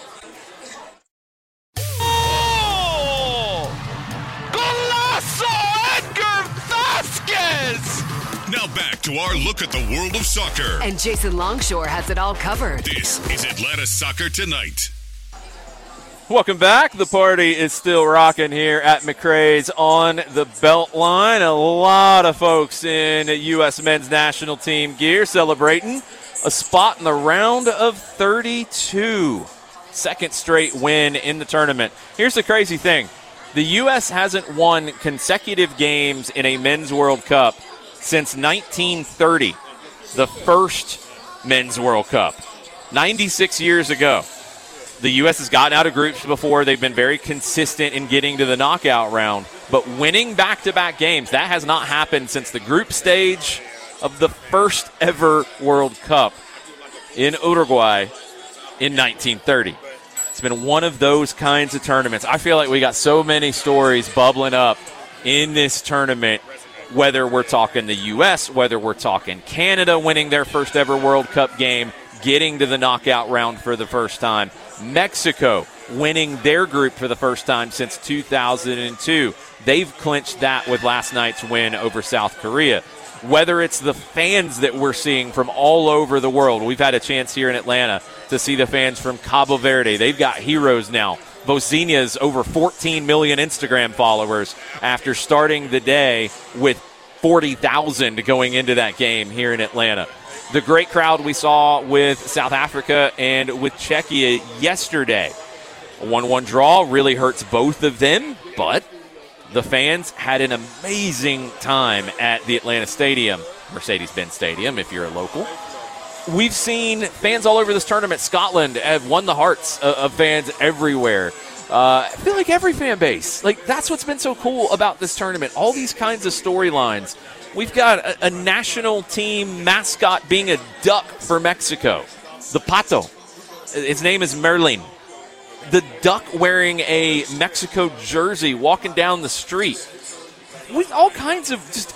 Oh! Golazo Edgar Vasquez! Now back to our look at the world of soccer. And Jason Longshore has it all covered. This is Atlanta Soccer Tonight. Welcome back. The party is still rocking here at McRae's on the Beltline. A lot of folks in U S men's national team gear celebrating a spot in the round of thirty-two. Second straight win in the tournament. Here's the crazy thing. The U S hasn't won consecutive games in a Men's World Cup since nineteen thirty, the first Men's World Cup, ninety-six years ago. The U S has gotten out of groups before. They've been very consistent in getting to the knockout round. But winning back-to-back games, that has not happened since the group stage of the first ever World Cup in Uruguay in nineteen thirty. It's been one of those kinds of tournaments. I feel like we got so many stories bubbling up in this tournament, whether we're talking the U S, whether we're talking Canada winning their first ever World Cup game, getting to the knockout round for the first time, Mexico winning their group for the first time since two thousand two. They've clinched that with last night's win over South Korea. Whether it's the fans that we're seeing from all over the world. We've had a chance here in Atlanta to see the fans from Cabo Verde. They've got heroes now. Bocina's over fourteen million Instagram followers after starting the day with forty thousand going into that game here in Atlanta. The great crowd we saw with South Africa and with Czechia yesterday. A one one draw really hurts both of them, but the fans had an amazing time at the Atlanta Stadium, Mercedes-Benz Stadium if you're a local. We've seen fans all over this tournament. Scotland have won the hearts of fans everywhere. Uh, I feel like every fan base. Like, that's what's been so cool about this tournament. All these kinds of storylines. We've got a, a national team mascot being a duck for Mexico. The Pato. His name is Merlin. The duck wearing a Mexico jersey walking down the street. With all kinds of just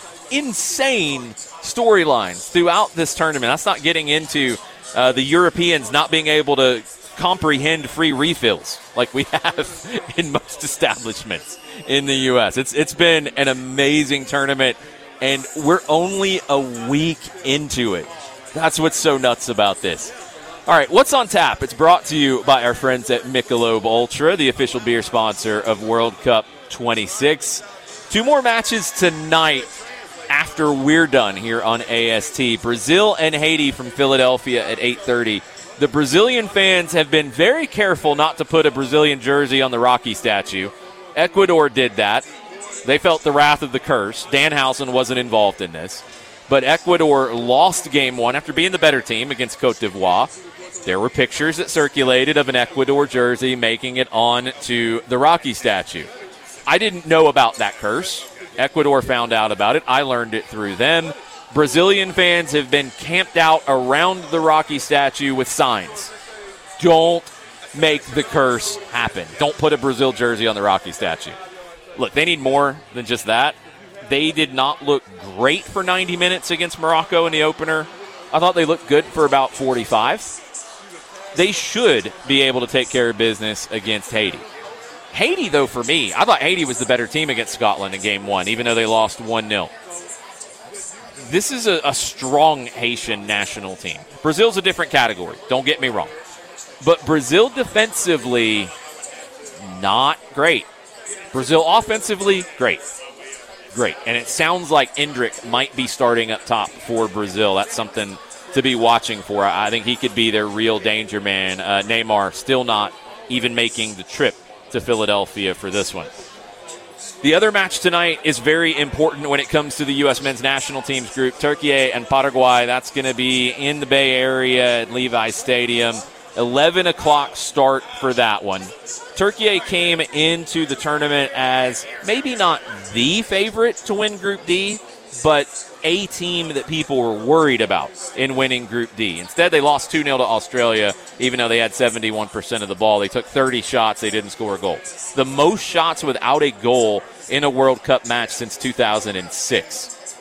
insane storylines throughout this tournament. That's not getting into uh, the Europeans not being able to comprehend free refills like we have in most establishments in the U S. It's It's been an amazing tournament, and we're only a week into it. That's what's so nuts about this. All right, what's on tap? It's brought to you by our friends at Michelob Ultra, the official beer sponsor of World Cup twenty-six. Two more matches tonight after we're done here on A S T. Brazil and Haiti from Philadelphia at eight thirty. The Brazilian fans have been very careful not to put a Brazilian jersey on the Rocky statue. Ecuador did that. They felt the wrath of the curse. Danhausen wasn't involved in this. But Ecuador lost game one after being the better team against Cote d'Ivoire. There were pictures that circulated of an Ecuador jersey making it on to the Rocky statue. I didn't know about that curse. Ecuador found out about it. I learned it through them. Brazilian fans have been camped out around the Rocky statue with signs. Don't make the curse happen. Don't put a Brazil jersey on the Rocky statue. Look, they need more than just that. They did not look great for ninety minutes against Morocco in the opener. I thought they looked good for about forty-five. They should be able to take care of business against Haiti. Haiti, though, for me, I thought Haiti was the better team against Scotland in game one, even though they lost one nil. This is a, a strong Haitian national team. Brazil's a different category, don't get me wrong. But Brazil defensively, not great. Brazil offensively, great. Great. And it sounds like Endrick might be starting up top for Brazil. That's something to be watching for. I think he could be their real danger man. Uh, Neymar still not even making the trip to Philadelphia for this one. The other match tonight is very important when it comes to the U S men's national teams group. Turkey and Paraguay, that's going to be in the Bay Area at Levi Stadium. eleven o'clock start for that one. Turkey came into the tournament as maybe not the favorite to win Group D, but a team that people were worried about in winning Group D. Instead, they lost two nil to Australia, even though they had seventy-one percent of the ball. They took thirty shots. They didn't score a goal. The most shots without a goal in a World Cup match since two thousand six.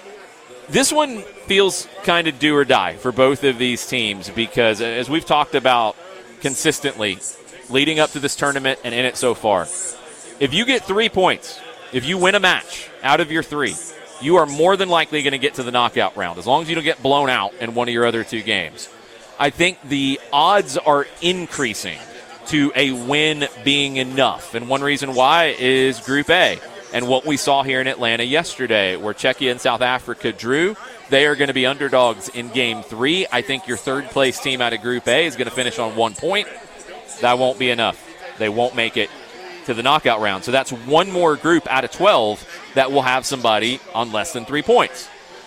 This one feels kind of do or die for both of these teams because, as we've talked about consistently leading up to this tournament and in it so far, if you get three points, if you win a match out of your three, you are more than likely going to get to the knockout round, as long as you don't get blown out in one of your other two games. I think the odds are increasing to a win being enough, and one reason why is Group A and what we saw here in Atlanta yesterday, where Czechia and South Africa drew. They are going to be underdogs in Game three. I think your third-place team out of Group A is going to finish on one point. That won't be enough. They won't make it to the knockout round. So that's one more group out of twelve that will have somebody on less than three points.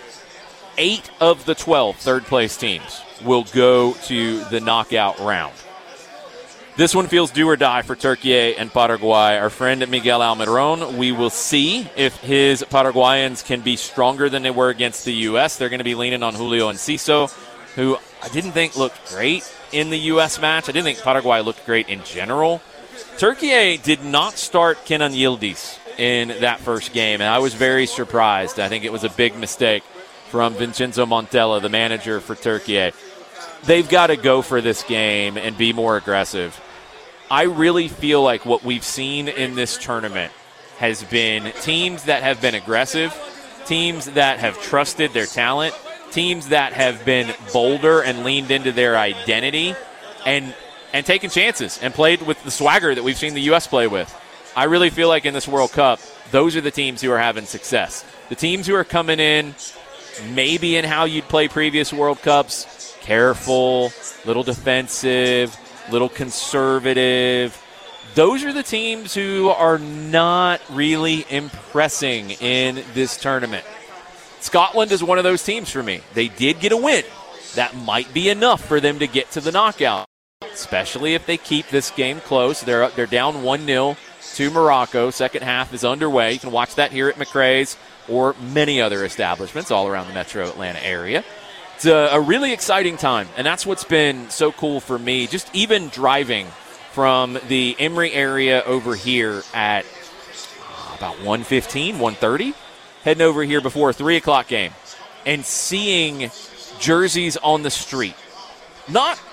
Eight of the twelve third-place teams will go to the knockout round. This one feels do or die for Turkey and Paraguay. Our friend Miguel Almiron, we will see if his Paraguayans can be stronger than they were against the U S. They're going to be leaning on Julio Enciso, who I didn't think looked great in the U S match. I didn't think Paraguay looked great in general. Turkey did not start Kenan Yildiz in that first game, and I was very surprised. I think it was a big mistake from Vincenzo Montella, the manager for Turkey. They've got to go for this game and be more aggressive. I really feel like what we've seen in this tournament has been teams that have been aggressive, teams that have trusted their talent, teams that have been bolder and leaned into their identity and and taken chances and played with the swagger that we've seen the U S play with. I really feel like in this World Cup, those are the teams who are having success. The teams who are coming in maybe in how you'd play previous World Cups, careful, little defensive, little conservative. Those are the teams who are not really impressing in this tournament. Scotland is one of those teams for me. They did get a win. That might be enough for them to get to the knockout, especially if they keep this game close. They're they're down one nil to Morocco. Second half is underway. You can watch that here at McRae's or many other establishments all around the metro Atlanta area. It's a, a really exciting time, and that's what's been so cool for me. Just even driving from the Emory area over here at uh, about one fifteen, one thirty, heading over here before a three o'clock game, and seeing jerseys on the street. Not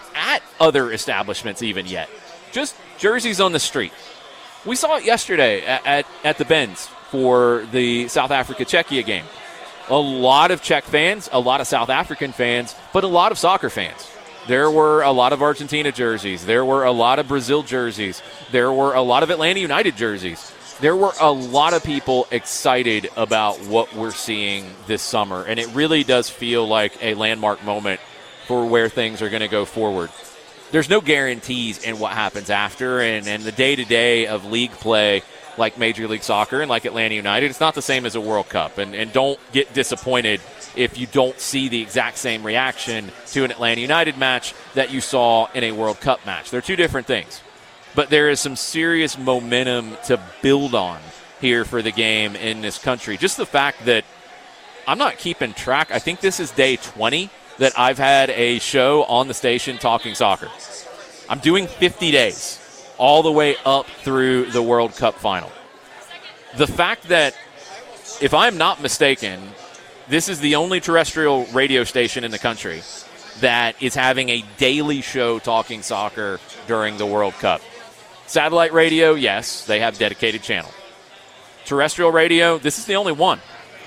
at other establishments even yet. Just jerseys on the street. We saw it yesterday at, at, at the Benz for the South Africa-Czechia game. A lot of Czech fans, a lot of South African fans, but a lot of soccer fans. There were a lot of Argentina jerseys. There were a lot of Brazil jerseys. There were a lot of Atlanta United jerseys. There were a lot of people excited about what we're seeing this summer, and it really does feel like a landmark moment for where things are going to go forward. There's no guarantees in what happens after, and, and the day-to-day of league play, like Major League Soccer and like Atlanta United, it's not the same as a World Cup, and, and don't get disappointed if you don't see the exact same reaction to an Atlanta United match that you saw in a World Cup match. They're two different things. But there is some serious momentum to build on here for the game in this country. Just the fact that I'm not keeping track. I think this is day twenty that I've had a show on the station talking soccer. I'm doing fifty days, all the way up through the World Cup final. The fact that, if I'm not mistaken, this is the only terrestrial radio station in the country that is having a daily show talking soccer during the World Cup. Satellite radio, yes, they have dedicated channel. Terrestrial radio, this is the only one.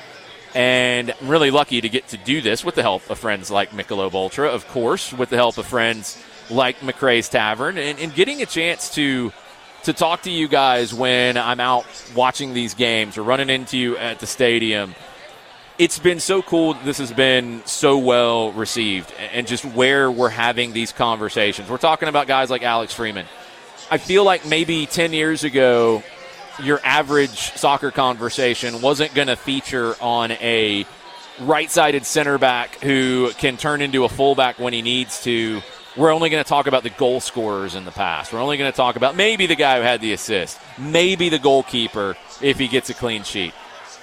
And I'm really lucky to get to do this with the help of friends like Michelob Ultra, of course, with the help of friends like McRae's Tavern, and, and getting a chance to to talk to you guys when I'm out watching these games or running into you at the stadium. It's been so cool. This has been so well received, and just where we're having these conversations. We're talking about guys like Alex Freeman. I feel like maybe ten years ago, your average soccer conversation wasn't going to feature on a right-sided center back who can turn into a fullback when he needs to. We're only going to talk about the goal scorers in the past. We're only going to talk about maybe the guy who had the assist, maybe the goalkeeper if he gets a clean sheet.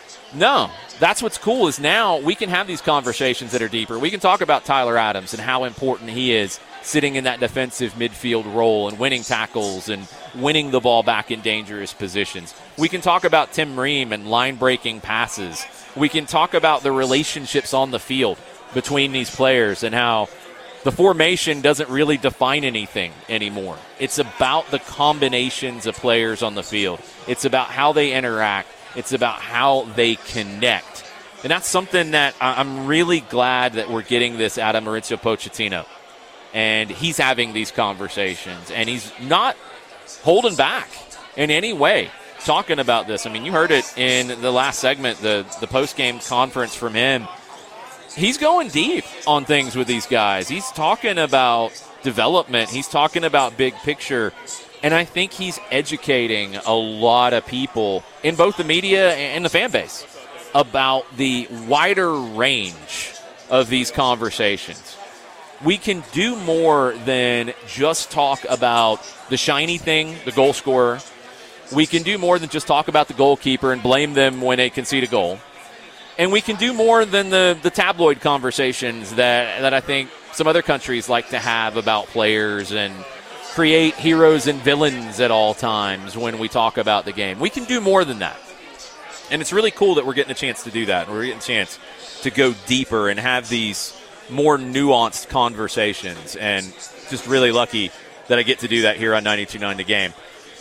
No, that's what's cool is now we can have these conversations that are deeper. We can talk about Tyler Adams and how important he is sitting in that defensive midfield role and winning tackles and winning the ball back in dangerous positions. We can talk about Tim Ream and line-breaking passes. We can talk about the relationships on the field between these players and how the formation doesn't really define anything anymore. It's about the combinations of players on the field. It's about how they interact. It's about how they connect. And that's something that I'm really glad that we're getting this out of Mauricio Pochettino. And he's having these conversations, and he's not holding back in any way talking about this. I mean, you heard it in the last segment, the, the post-game conference from him. He's going deep on things with these guys. He's talking about development. He's talking about big picture. And I think he's educating a lot of people in both the media and the fan base about the wider range of these conversations. We can do more than just talk about the shiny thing, the goal scorer. We can do more than just talk about the goalkeeper and blame them when they concede a goal. And we can do more than the, the tabloid conversations that, that I think some other countries like to have about players and create heroes and villains at all times when we talk about the game. We can do more than that. And it's really cool that we're getting a chance to do that. We're getting a chance to go deeper and have these more nuanced conversations. And just really lucky that I get to do that here on ninety-two point nine The Game.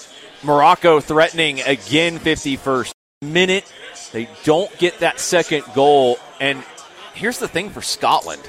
Morocco threatening again, fifty-first minute. They don't get that second goal. And here's the thing for Scotland.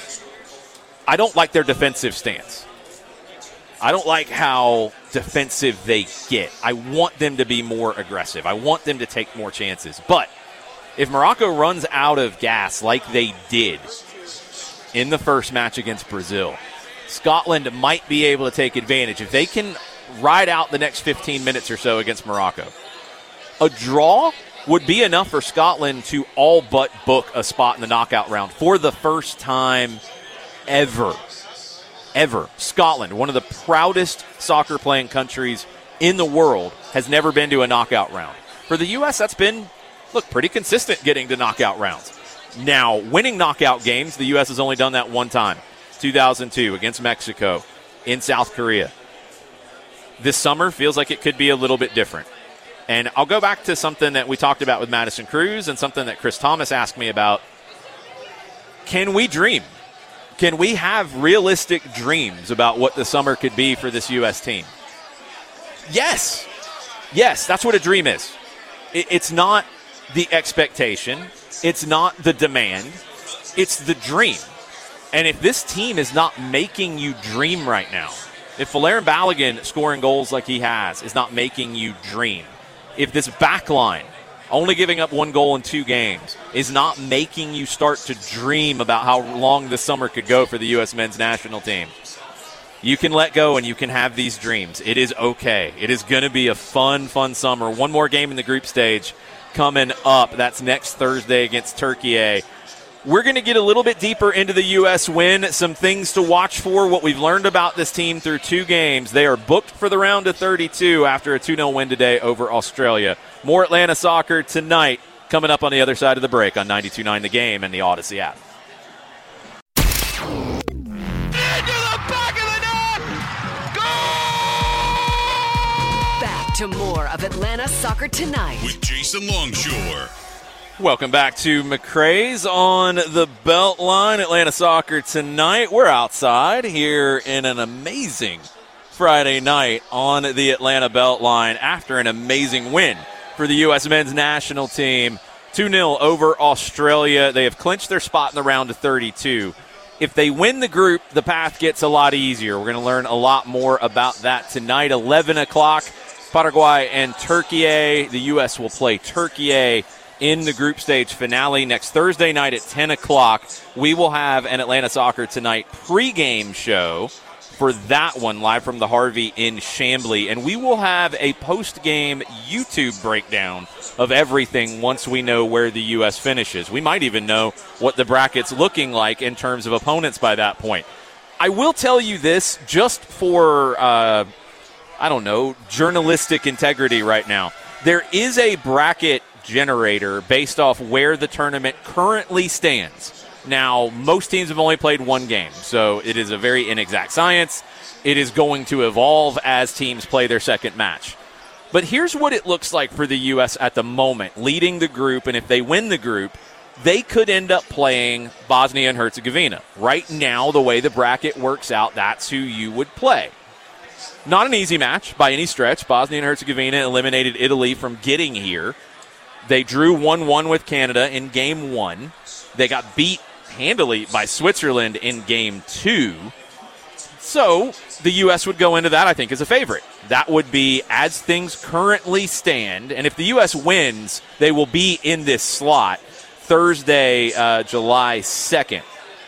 I don't like their defensive stance. I don't like how defensive they get. I want them to be more aggressive. I want them to take more chances. But if Morocco runs out of gas like they did in the first match against Brazil, Scotland might be able to take advantage. If they can ride out the next fifteen minutes or so against Morocco, a draw would be enough for Scotland to all but book a spot in the knockout round for the first time ever. Ever. Scotland, one of the proudest soccer-playing countries in the world, has never been to a knockout round. For the U S, that's been, look, pretty consistent getting to knockout rounds. Now, winning knockout games, the U S has only done that one time, two thousand two, against Mexico in South Korea. This summer feels like it could be a little bit different. And I'll go back to something that we talked about with Madison Cruz and something that Chris Thomas asked me about. Can we dream? Can we have realistic dreams about what the summer could be for this U S team? Yes. Yes, that's what a dream is. It, it's not the expectation. It's not the demand. It's the dream. And if this team is not making you dream right now, if Folarin Balogun scoring goals like he has is not making you dream, if this back line, only giving up one goal in two games, is not making you start to dream about how long this summer could go for the U S men's national team, you can let go and you can have these dreams. It is okay. It is going to be a fun, fun summer. One more game in the group stage coming up. That's next Thursday against Turkey. We're going to get a little bit deeper into the U S win, some things to watch for, what we've learned about this team through two games. They are booked for the round of thirty-two after a two nil win today over Australia. More Atlanta soccer tonight coming up on the other side of the break on ninety-two point nine The Game and the Odyssey app. Into the back of the net! Goal! Back to more of Atlanta Soccer Tonight with Jason Longshore. Welcome back to McCrae's on the Beltline. Atlanta Soccer Tonight. We're outside here in an amazing Friday night on the Atlanta Beltline after an amazing win for the U S men's national team. two nil over Australia. They have clinched their spot in the round of thirty-two. If they win the group, the path gets a lot easier. We're going to learn a lot more about that tonight. eleven o'clock, Paraguay and Turkey. The U S will play Turkey in the group stage finale next Thursday night at ten o'clock. We will have an Atlanta Soccer Tonight pregame show for that one, live from the Harvey in Chamblee. And we will have a post-game YouTube breakdown of everything once we know where the U S finishes. We might even know what the bracket's looking like in terms of opponents by that point. I will tell you this just for, uh, I don't know, journalistic integrity right now. There is a bracket generator based off where the tournament currently stands. Now, most teams have only played one game, so it is a very inexact science. It is going to evolve as teams play their second match. But here's what it looks like for the U S at the moment, leading the group, and if they win the group, they could end up playing Bosnia and Herzegovina. Right now, the way the bracket works out, that's who you would play. Not an easy match by any stretch. Bosnia and Herzegovina eliminated Italy from getting here. They drew one one with Canada in game one. They got beat handily by Switzerland in game two. So the U S would go into that, I think, as a favorite. That would be as things currently stand. And if the U S wins, they will be in this slot Thursday, uh, July second.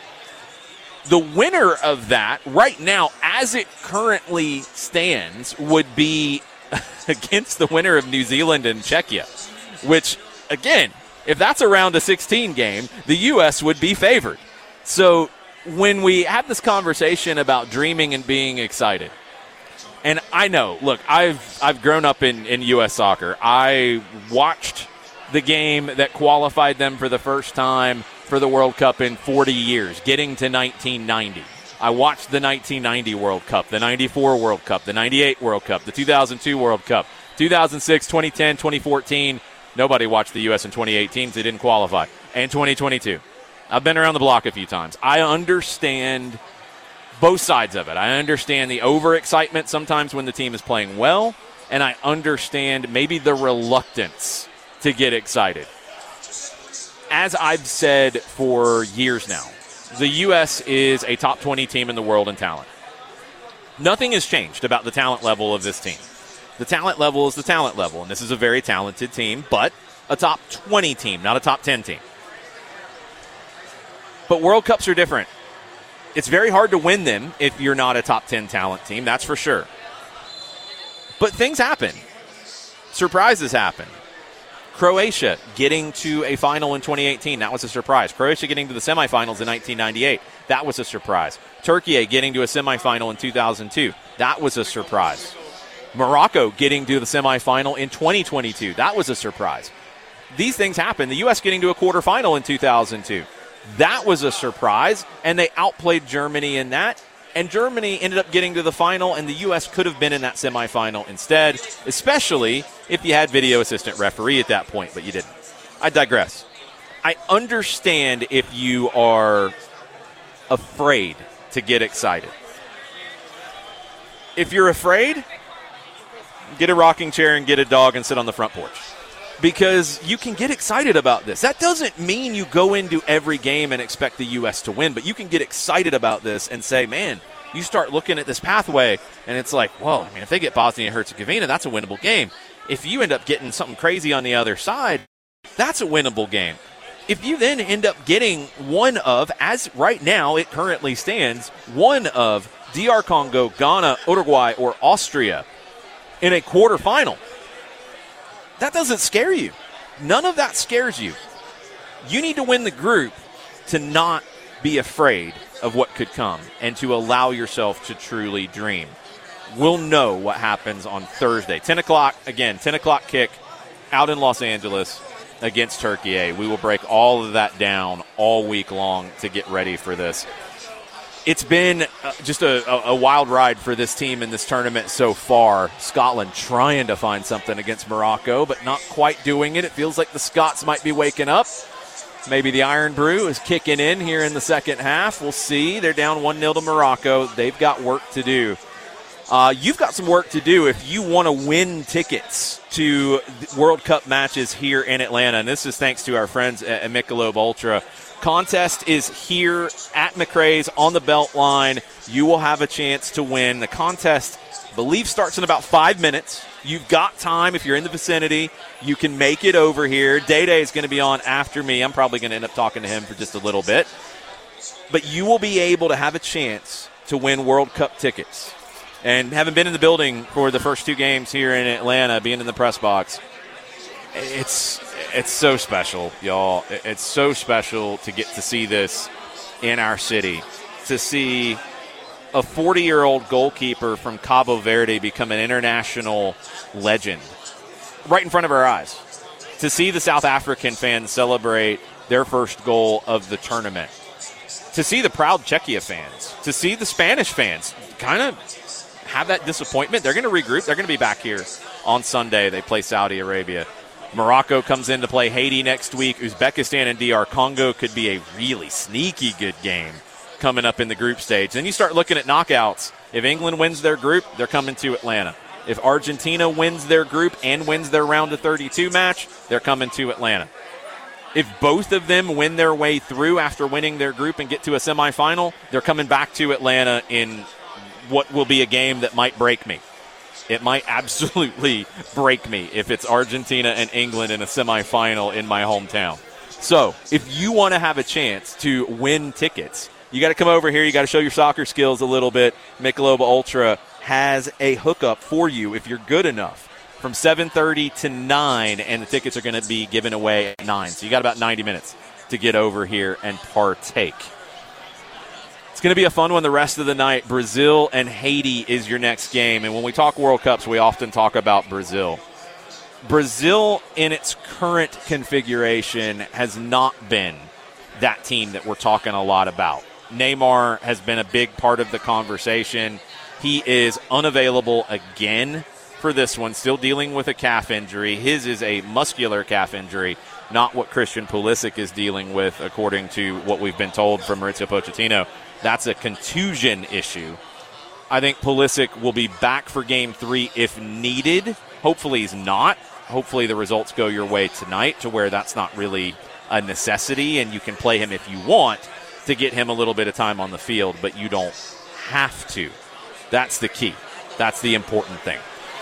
The winner of that right now, as it currently stands, would be against the winner of New Zealand and Czechia. Which, again, if that's a round of sixteen game, the U S would be favored. So when we have this conversation about dreaming and being excited, and I know, look, I've I've grown up in, in U S soccer. I watched the game that qualified them for the first time for the World Cup in forty years, getting to nineteen ninety. I watched the nineteen ninety World Cup, the ninety-four World Cup, the ninety-eight World Cup, the two thousand two World Cup, two thousand six, twenty ten, twenty fourteen. Nobody watched the U S in twenty eighteen, so they didn't qualify. And twenty twenty-two. I've been around the block a few times. I understand both sides of it. I understand the overexcitement sometimes when the team is playing well, and I understand maybe the reluctance to get excited. As I've said for years now, the U S is a top twenty team in the world in talent. Nothing has changed about the talent level of this team. The talent level is the talent level, and this is a very talented team, but a top twenty team, not a top ten team. But World Cups are different. It's very hard to win them if you're not a top ten talent team, that's for sure. But things happen. Surprises happen. Croatia getting to a final in twenty eighteen, that was a surprise. Croatia getting to the semifinals in nineteen ninety-eight, that was a surprise. Turkey getting to a semifinal in two thousand two, that was a surprise. Morocco getting to the semifinal in twenty twenty-two. That was a surprise. These things happen. The U S getting to a quarterfinal in two thousand two. That was a surprise, and they outplayed Germany in that. And Germany ended up getting to the final, and the U S could have been in that semifinal instead, especially if you had video assistant referee at that point, but you didn't. I digress. I understand if you are afraid to get excited. If you're afraid, get a rocking chair and get a dog and sit on the front porch. Because you can get excited about this. That doesn't mean you go into every game and expect the U S to win, but you can get excited about this and say, man, you start looking at this pathway, and it's like, well, I mean, if they get Bosnia-Herzegovina, that's a winnable game. If you end up getting something crazy on the other side, that's a winnable game. If you then end up getting one of, as right now it currently stands, one of D R Congo, Ghana, Uruguay, or Austria in a quarterfinal, that doesn't scare you. None of that scares you. You need to win the group to not be afraid of what could come and to allow yourself to truly dream. We'll know what happens on Thursday. ten o'clock, again, ten o'clock kick out in Los Angeles against Turkey. We will break all of that down all week long to get ready for this. It's been uh, just a, a, a wild ride for this team in this tournament so far. Scotland trying to find something against Morocco, but not quite doing it. It feels like the Scots might be waking up. Maybe the Iron Brew is kicking in here in the second half. We'll see. They're down one nil to Morocco. They've got work to do. Uh, you've got some work to do if you want to win tickets to World Cup matches here in Atlanta. And this is thanks to our friends at Michelob Ultra. Contest is here at McRae's on the Beltline. You will have a chance to win. The contest, I believe, starts in about five minutes. You've got time. If you're in the vicinity, you can make it over here. Day Day is going to be on after me. I'm probably going to end up talking to him for just a little bit. But you will be able to have a chance to win World Cup tickets. And having been in the building for the first two games here in Atlanta, being in the press box, it's it's so special, y'all. It's so special to get to see this in our city, to see a forty-year-old goalkeeper from Cabo Verde become an international legend right in front of our eyes, to see the South African fans celebrate their first goal of the tournament, to see the proud Czechia fans, to see the Spanish fans kind of have that disappointment. They're going to regroup. They're going to be back here on Sunday. They play Saudi Arabia. Morocco comes in to play Haiti next week. Uzbekistan and D R Congo could be a really sneaky good game coming up in the group stage. Then you start looking at knockouts. If England wins their group, they're coming to Atlanta. If Argentina wins their group and wins their round of thirty-two match, they're coming to Atlanta. If both of them win their way through after winning their group and get to a semifinal, they're coming back to Atlanta in what will be a game that might break me. It might absolutely break me if it's Argentina and England in a semifinal in my hometown. So if you want to have a chance to win tickets, you got to come over here. You got to show your soccer skills a little bit. Michelob Ultra has a hookup for you if you're good enough from seven thirty to nine, and the tickets are going to be given away at nine. So you got about ninety minutes to get over here and partake. It's going to be a fun one the rest of the night. Brazil and Haiti is your next game. And when we talk World Cups, we often talk about Brazil. Brazil in its current configuration has not been that team that we're talking a lot about. Neymar has been a big part of the conversation. He is unavailable again for this one, still dealing with a calf injury. His is a muscular calf injury, not what Christian Pulisic is dealing with, according to what we've been told from Mauricio Pochettino. That's a contusion issue. I think Pulisic will be back for game three if needed. Hopefully he's not. Hopefully the results go your way tonight to where that's not really a necessity, and you can play him if you want to get him a little bit of time on the field, but you don't have to. That's the key. That's the important thing.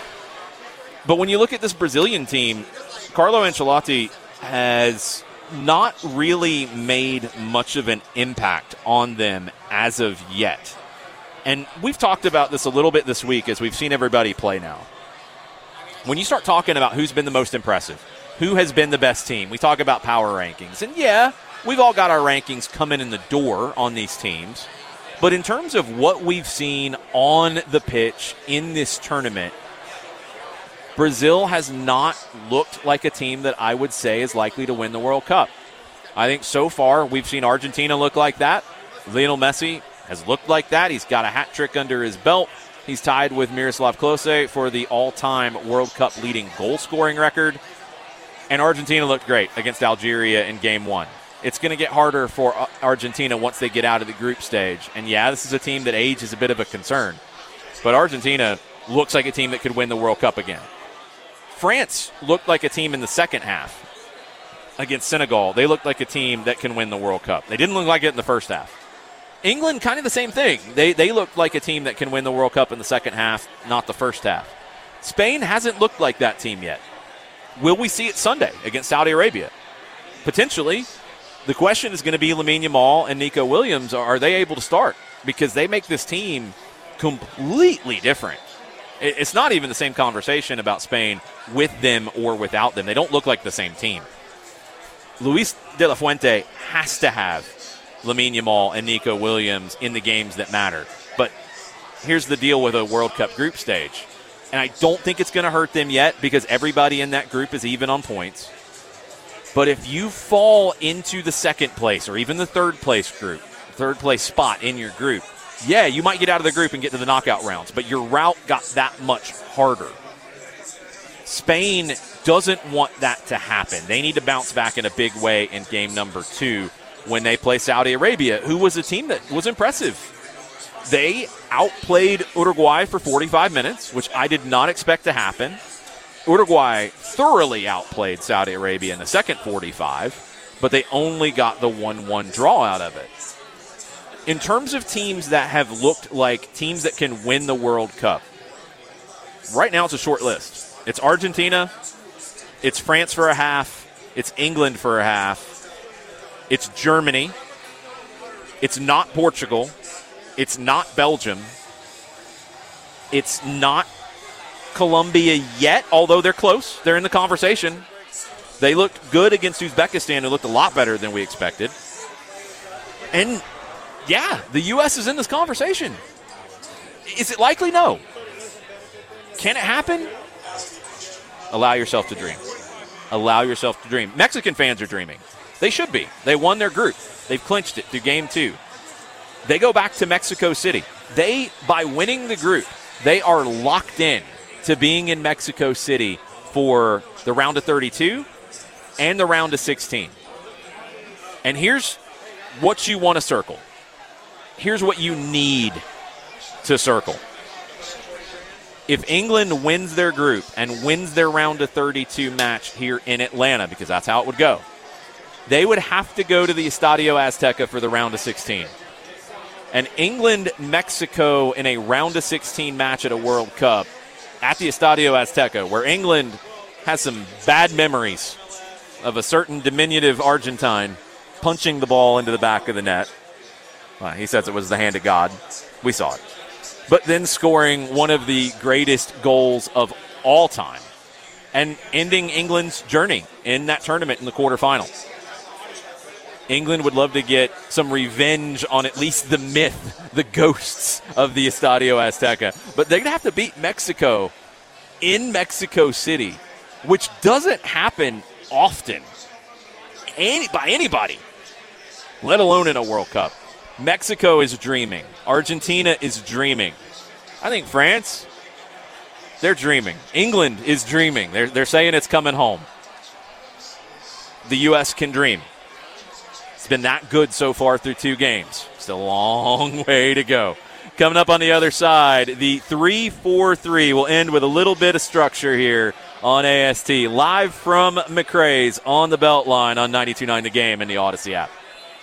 But when you look at this Brazilian team, Carlo Ancelotti has not really made much of an impact on them as of yet. And we've talked about this a little bit this week as we've seen everybody play now. When you start talking about who's been the most impressive, who has been the best team, we talk about power rankings. And yeah, we've all got our rankings coming in the door on these teams. But in terms of what we've seen on the pitch in this tournament, Brazil has not looked like a team that I would say is likely to win the World Cup. I think so far we've seen Argentina look like that. Lionel Messi has looked like that. He's got a hat trick under his belt. He's tied with Miroslav Klose for the all-time World Cup leading goal-scoring record. And Argentina looked great against Algeria in game one. it's going to get harder for Argentina once they get out of the group stage. And, yeah, this is a team that age is a bit of a concern. But Argentina looks like a team that could win the World Cup again. France looked like a team in the second half against Senegal. They looked like a team that can win the World Cup. They didn't look like it in the first half. England, kind of the same thing. They they looked like a team that can win the World Cup in the second half, not the first half. Spain hasn't looked like that team yet. Will we see it Sunday against Saudi Arabia? Potentially. The question is going to be Lamine Yamal and Nico Williams. Are they able to start? Because they make this team completely different. It's not even the same conversation about Spain with them or without them. They don't look like the same team. Luis de la Fuente has to have Lamine Yamal and Nico Williams in the games that matter. But here's the deal with a World Cup group stage. And I don't think it's going to hurt them yet because everybody in that group is even on points. But if you fall into the second place or even the third place group, third place spot in your group, yeah, you might get out of the group and get to the knockout rounds, but your route got that much harder. Spain doesn't want that to happen. They need to bounce back in a big way in game number two when they play Saudi Arabia, who was a team that was impressive. They outplayed Uruguay for forty-five minutes, which I did not expect to happen. Uruguay thoroughly outplayed Saudi Arabia in the second forty-five, but they only got the one one draw out of it. In terms of teams that have looked like teams that can win the World Cup, right now it's a short list. It's Argentina, it's France for a half, it's England for a half, it's Germany, it's not Portugal, it's not Belgium, it's not Colombia yet, although they're close. They're in the conversation. They looked good against Uzbekistan, who looked a lot better than we expected. And yeah, the U S is in this conversation. Is it likely? No. Can it happen? Allow yourself to dream. Allow yourself to dream. Mexican fans are dreaming. They should be. They won their group. They've clinched it through game two. They go back to Mexico City. They, by winning the group, they are locked in to being in Mexico City for the round of thirty-two and the round of sixteen. And here's what you want to circle. Here's what you need to circle. If England wins their group and wins their round of thirty-two match here in Atlanta, because that's how it would go, they would have to go to the Estadio Azteca for the round of sixteen. And England-Mexico in a round of sixteen match at a World Cup at the Estadio Azteca, where England has some bad memories of a certain diminutive Argentine punching the ball into the back of the net. Well, he says it was the hand of God. We saw it. But then scoring one of the greatest goals of all time and ending England's journey in that tournament in the quarterfinal. England would love to get some revenge on at least the myth, the ghosts of the Estadio Azteca. But they're going to have to beat Mexico in Mexico City, which doesn't happen often any, by anybody, let alone in a World Cup. Mexico is dreaming. Argentina is dreaming. I think France, they're dreaming. England is dreaming. They're, they're saying it's coming home. The U S can dream. It's been that good so far through two games. Still a long way to go. Coming up on the other side, the three four three will end with a little bit of structure here on A S T. Live from McRae's on the Beltline on ninety-two point nine The Game and the Odyssey app.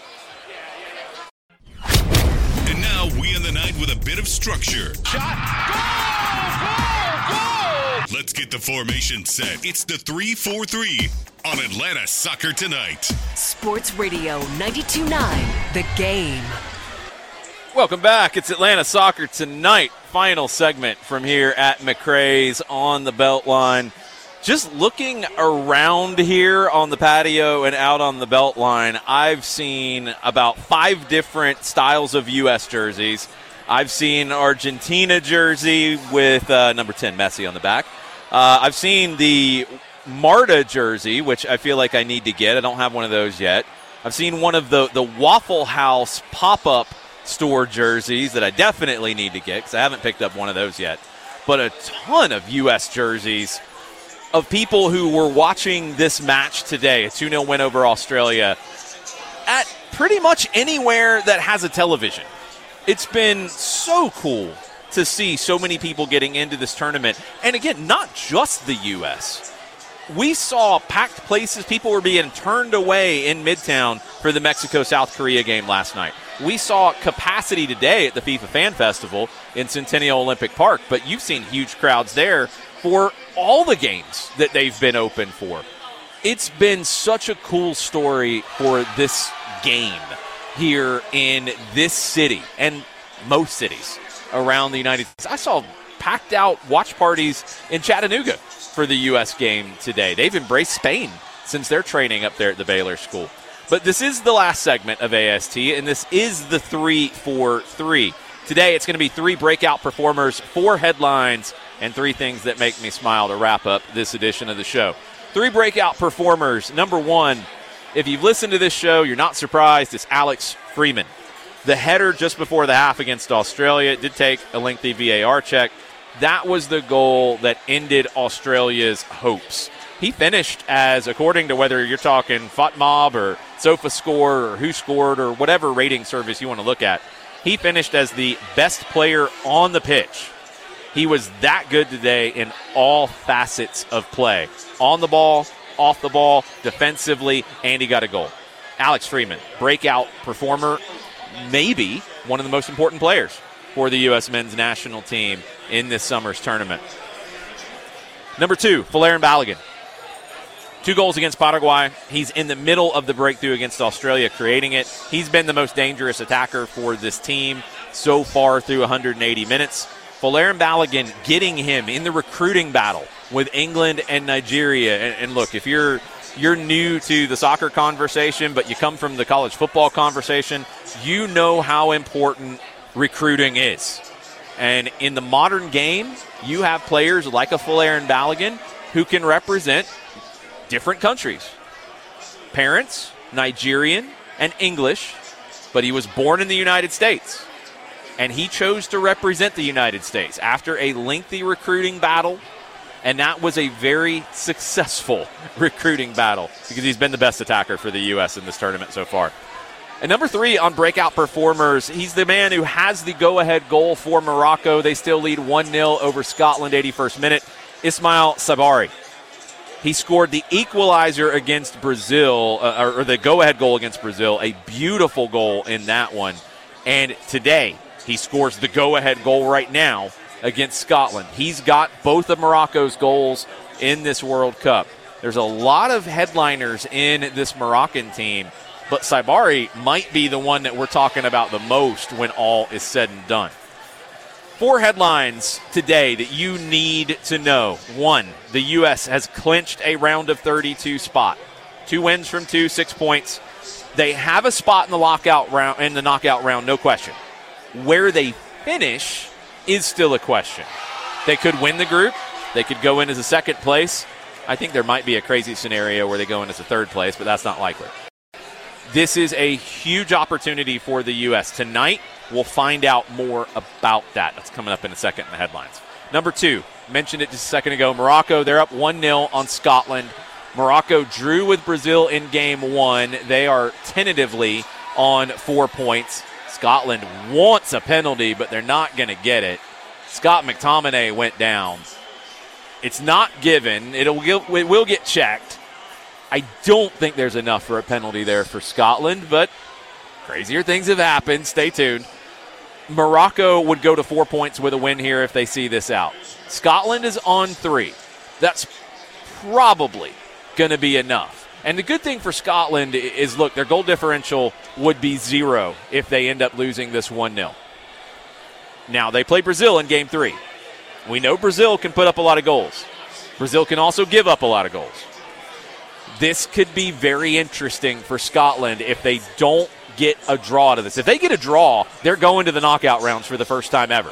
And now we end the night with a bit of structure. Shot. Goal! Goal! Goal! Let's get the formation set. It's the three four three on Atlanta Soccer Tonight. Sports Radio ninety-two point nine The Game. Welcome back. It's Atlanta Soccer Tonight. Final segment from here at McRae's on the Beltline. Just looking around here on the patio and out on the Beltline, I've seen about five different styles of U S jerseys. I've seen Argentina jersey with uh, number ten, Messi, on the back. Uh, I've seen the Marta jersey, which I feel like I need to get. I don't have one of those yet. I've seen one of the, the Waffle House pop-up store jerseys that I definitely need to get because I haven't picked up one of those yet. But a ton of U S jerseys of people who were watching this match today, a two nil win over Australia, at pretty much anywhere that has a television. It's been so cool to see so many people getting into this tournament. And again, not just the U S. We saw packed places. People were being turned away in Midtown for the Mexico-South Korea game last night. We saw capacity today at the FIFA Fan Festival in Centennial Olympic Park, but you've seen huge crowds there for all the games that they've been open for. It's been such a cool story for this game here in this city and most cities around the United States. I saw packed out watch parties in Chattanooga for the U S game today. They've embraced Spain since they're training up there at the Baylor School. But this is the last segment of A S T, and this is the three four three. Today it's going to be three breakout performers, four headlines, and three things that make me smile to wrap up this edition of the show. Three breakout performers. Number one, if you've listened to this show, you're not surprised, it's Alex Freeman. The header just before the half against Australia, it did take a lengthy V A R check. That was the goal that ended Australia's hopes. He finished as, according to whether you're talking FotMob or SofaScore or Who Scored or whatever rating service you want to look at, he finished as the best player on the pitch. He was that good today in all facets of play. On the ball, off the ball, defensively, and he got a goal. Alex Freeman, breakout performer, maybe one of the most important players for the U S men's national team in this summer's tournament. Number two, Folarin Balogun. Two goals against Paraguay. He's in the middle of the breakthrough against Australia, creating it. He's been the most dangerous attacker for this team so far through one hundred eighty minutes. Folarin Balogun getting him in the recruiting battle with England and Nigeria. And, and look, if you're you're new to the soccer conversation, but you come from the college football conversation, you know how important recruiting is. And in the modern game, you have players like a Folarin Balogun who can represent different countries. Parents, Nigerian and English, but he was born in the United States. And he chose to represent the United States after a lengthy recruiting battle. And that was a very successful recruiting battle because he's been the best attacker for the U S in this tournament so far. And number three on breakout performers, he's the man who has the go-ahead goal for Morocco. They still lead one nil over Scotland, eighty-first minute. Ismail Sabari. He scored the equalizer against Brazil, uh, or the go-ahead goal against Brazil, a beautiful goal in that one. And today, he scores the go-ahead goal right now against Scotland. He's got both of Morocco's goals in this World Cup. There's a lot of headliners in this Moroccan team, but Sabari might be the one that we're talking about the most when all is said and done. Four headlines today that you need to know. One, the U S has clinched a round of thirty-two spot. Two wins from two, six points. They have a spot in the lockout round, in the knockout round, no question. Where they finish is still a question. They could win the group. They could go in as a second place. I think there might be a crazy scenario where they go in as a third place, but that's not likely. This is a huge opportunity for the U S. Tonight, we'll find out more about that. That's coming up in a second in the headlines. Number two, mentioned it just a second ago, Morocco, they're up one nil on Scotland. Morocco drew with Brazil in game one. They are tentatively on four points. Scotland wants a penalty, but they're not going to get it. Scott McTominay went down. It's not given. It'll, it will get checked. I don't think there's enough for a penalty there for Scotland, but crazier things have happened. Stay tuned. Morocco would go to four points with a win here if they see this out. Scotland is on three. That's probably going to be enough. And the good thing for Scotland is, look, their goal differential would be zero if they end up losing this one nil. Now, they play Brazil in game three. We know Brazil can put up a lot of goals. Brazil can also give up a lot of goals. This could be very interesting for Scotland if they don't get a draw to this. If they get a draw, they're going to the knockout rounds for the first time ever.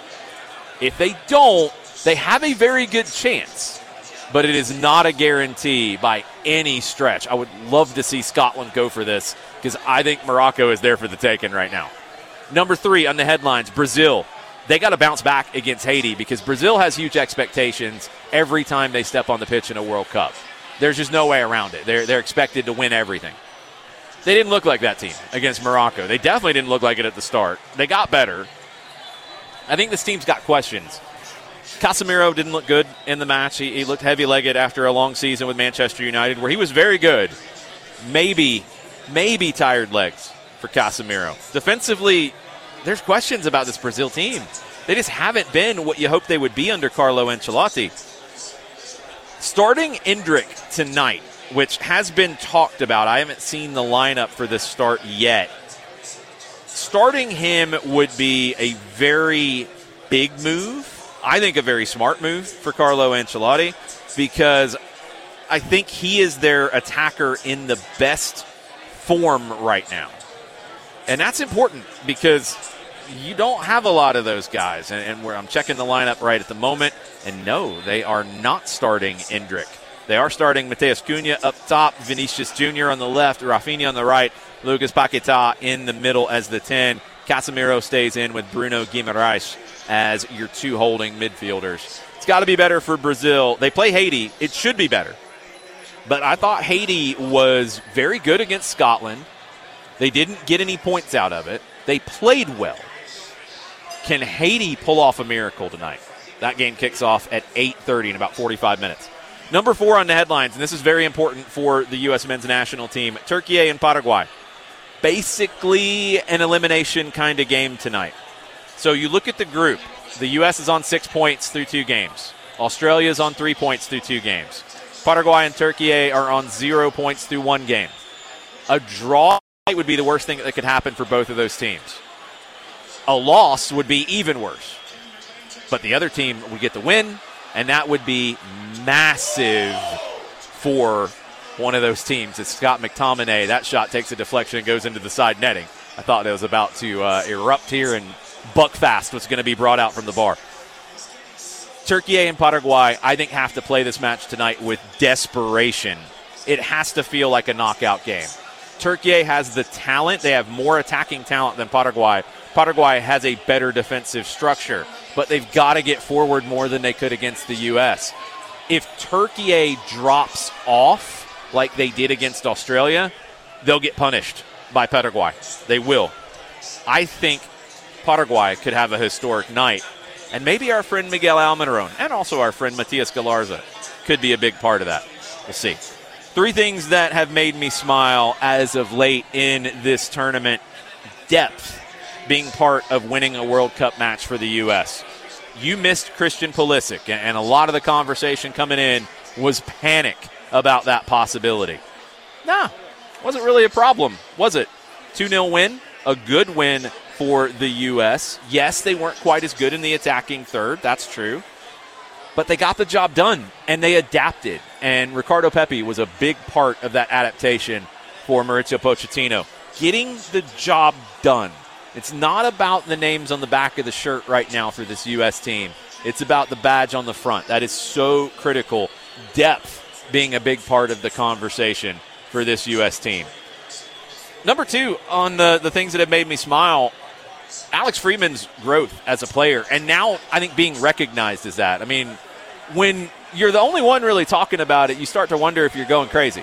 If they don't, they have a very good chance, but it is not a guarantee by any stretch. I would love to see Scotland go for this because I think Morocco is there for the taking right now. Number three on the headlines, Brazil. They got to bounce back against Haiti because Brazil has huge expectations every time they step on the pitch in a World Cup. There's just no way around it. They're, they're expected to win everything. They didn't look like that team against Morocco. They definitely didn't look like it at the start. They got better. I think this team's got questions. Casemiro didn't look good in the match. He, he looked heavy-legged after a long season with Manchester United, where he was very good. Maybe, maybe tired legs for Casemiro. Defensively, there's questions about this Brazil team. They just haven't been what you hoped they would be under Carlo Ancelotti. Starting Endrick tonight, which has been talked about. I haven't seen the lineup for this start yet. Starting him would be a very big move. I think a very smart move for Carlo Ancelotti, because I think he is their attacker in the best form right now. And that's important because you don't have a lot of those guys. And, and where I'm checking the lineup right at the moment, and no, they are not starting Endrick. They are starting Mateus Cunha up top, Vinicius Junior on the left, Rafinha on the right, Lucas Paquetá in the middle as the ten. Casemiro stays in with Bruno Guimaraes as your two holding midfielders. It's got to be better for Brazil. They play Haiti. It should be better. But I thought Haiti was very good against Scotland. They didn't get any points out of it. They played well. Can Haiti pull off a miracle tonight? That game kicks off at eight thirty in about forty-five minutes. Number four on the headlines, and this is very important for the U S men's national team, Turkey and Paraguay. Basically an elimination kind of game tonight. So you look at the group. The U S is on six points through two games. Australia is on three points through two games. Paraguay and Turkey are on zero points through one game. A draw would be the worst thing that could happen for both of those teams. A loss would be even worse. But the other team would get the win, and that would be massive for one of those teams. It's Scott McTominay. That shot takes a deflection and goes into the side netting. I thought it was about to uh, erupt here, and Buckfast was going to be brought out from the bar. Turkey and Paraguay, I think, have to play this match tonight with desperation. It has to feel like a knockout game. Turkey has the talent. They have more attacking talent than Paraguay. Paraguay has a better defensive structure, but they've got to get forward more than they could against the U S. If Turkey drops off like they did against Australia, they'll get punished by Paraguay. They will. I think Paraguay could have a historic night, and maybe our friend Miguel Almiron and also our friend Matias Galarza could be a big part of that. We'll see. Three things that have made me smile as of late in this tournament. Depth being part of winning a World Cup match for the U S. You missed Christian Pulisic, and a lot of the conversation coming in was panic about that possibility. Nah, wasn't really a problem, was it? two nil win, a good win for the U S. Yes, they weren't quite as good in the attacking third, that's true. But they got the job done, and they adapted. And Ricardo Pepi was a big part of that adaptation for Mauricio Pochettino. Getting the job done. It's not about the names on the back of the shirt right now for this U S team. It's about the badge on the front. That is so critical. Depth being a big part of the conversation for this U S team. Number two on the, the things that have made me smile, Alex Freeman's growth as a player, and now I think being recognized as that. I mean, when you're the only one really talking about it, you start to wonder if you're going crazy.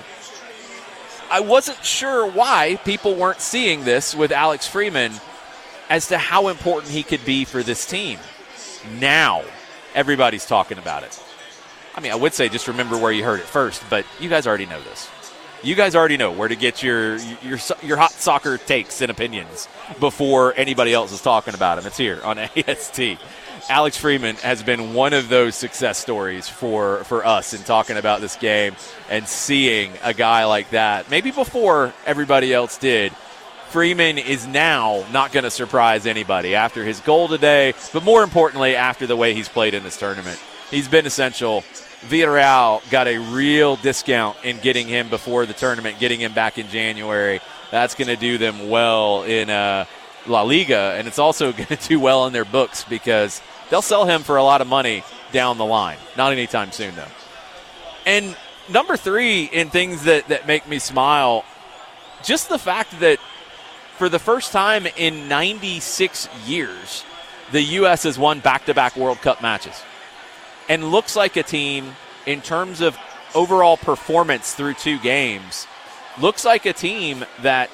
I wasn't sure why people weren't seeing this with Alex Freeman as to how important he could be for this team. Now, everybody's talking about it. I mean, I would say just remember where you heard it first, but you guys already know this. You guys already know where to get your your your hot soccer takes and opinions before anybody else is talking about him. It's here on A S T. Alex Freeman has been one of those success stories for, for us in talking about this game and seeing a guy like that, maybe before everybody else did. Freeman is now not going to surprise anybody after his goal today, but more importantly, after the way he's played in this tournament. He's been essential. Villarreal got a real discount in getting him before the tournament, getting him back in January. That's going to do them well in uh, La Liga, and it's also going to do well in their books because they'll sell him for a lot of money down the line. Not anytime soon, though. And number three in things that, that make me smile, just the fact that for the first time in ninety-six years, the U S has won back-to-back World Cup matches. And looks like a team, in terms of overall performance through two games, looks like a team that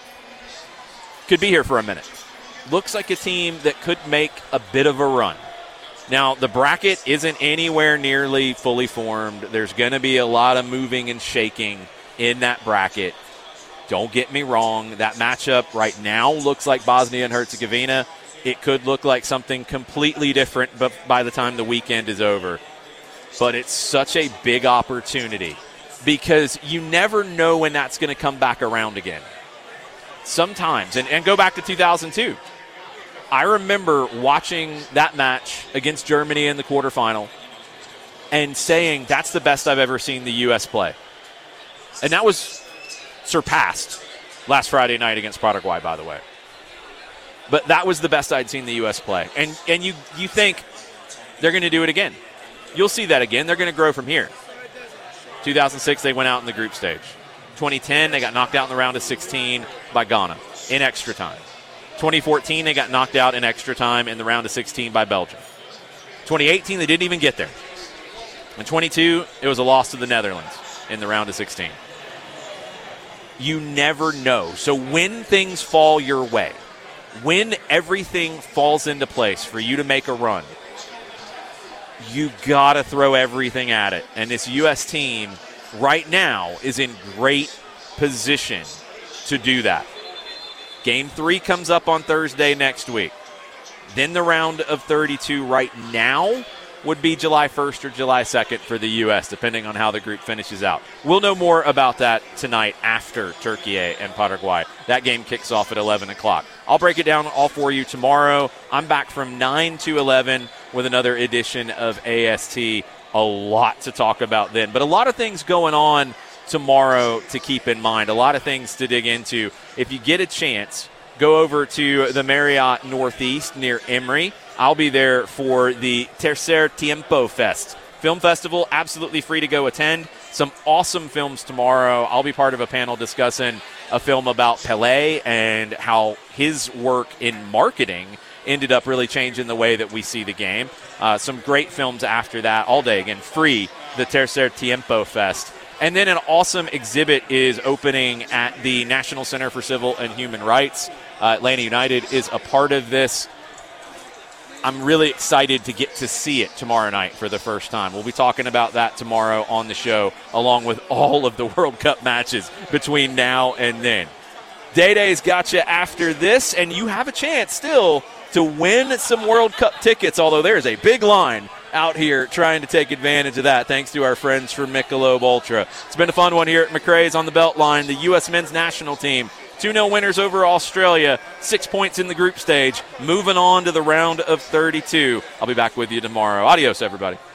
could be here for a minute. Looks like a team that could make a bit of a run. Now, the bracket isn't anywhere nearly fully formed. There's going to be a lot of moving and shaking in that bracket. Don't get me wrong. That matchup right now looks like Bosnia and Herzegovina. It could look like something completely different but by the time the weekend is over. But it's such a big opportunity because you never know when that's going to come back around again. Sometimes, and, and go back to two thousand two. I remember watching that match against Germany in the quarterfinal and saying, that's the best I've ever seen the U S play. And that was surpassed last Friday night against Paraguay, by the way. But that was the best I'd seen the U S play. And and you, you think they're going to do it again. You'll see that again. They're going to grow from here. two thousand six, they went out in the group stage. twenty ten, they got knocked out in the round of sixteen by Ghana in extra time. twenty fourteen, they got knocked out in extra time in the round of sixteen by Belgium. twenty eighteen, they didn't even get there. In twenty-two, it was a loss to the Netherlands in the round of sixteen. You never know. So when things fall your way, when everything falls into place for you to make a run, you got to throw everything at it. And this U S team right now is in great position to do that. Game three comes up on Thursday next week. Then the round of thirty-two right now would be July first or July second for the U S, depending on how the group finishes out. We'll know more about that tonight after Turkey and Paraguay. That game kicks off at eleven o'clock. I'll break it down all for you tomorrow. I'm back from nine to eleven with another edition of A S T. A lot to talk about then, but a lot of things going on tomorrow to keep in mind, a lot of things to dig into. If you get a chance, go over to the Marriott Northeast near Emory. I'll be there for the Tercer Tiempo Fest film festival, absolutely free to go attend. Some awesome films tomorrow. I'll be part of a panel discussing a film about Pelé and how his work in marketing ended up really changing the way that we see the game. Uh, some great films after that all day. Again, free, the Tercer Tiempo Fest. And then an awesome exhibit is opening at the National Center for Civil and Human Rights. Uh, Atlanta United is a part of this. I'm really excited to get to see it tomorrow night for the first time. We'll be talking about that tomorrow on the show, along with all of the World Cup matches between now and then. Day Day's got you after this, and you have a chance still to win some World Cup tickets, although there's a big line out here trying to take advantage of that, thanks to our friends from Michelob Ultra. It's been a fun one here at McRae's on the Beltline. The U S men's national team, two nil winners over Australia, six points in the group stage, moving on to the round of thirty-two. I'll be back with you tomorrow. Adios, everybody.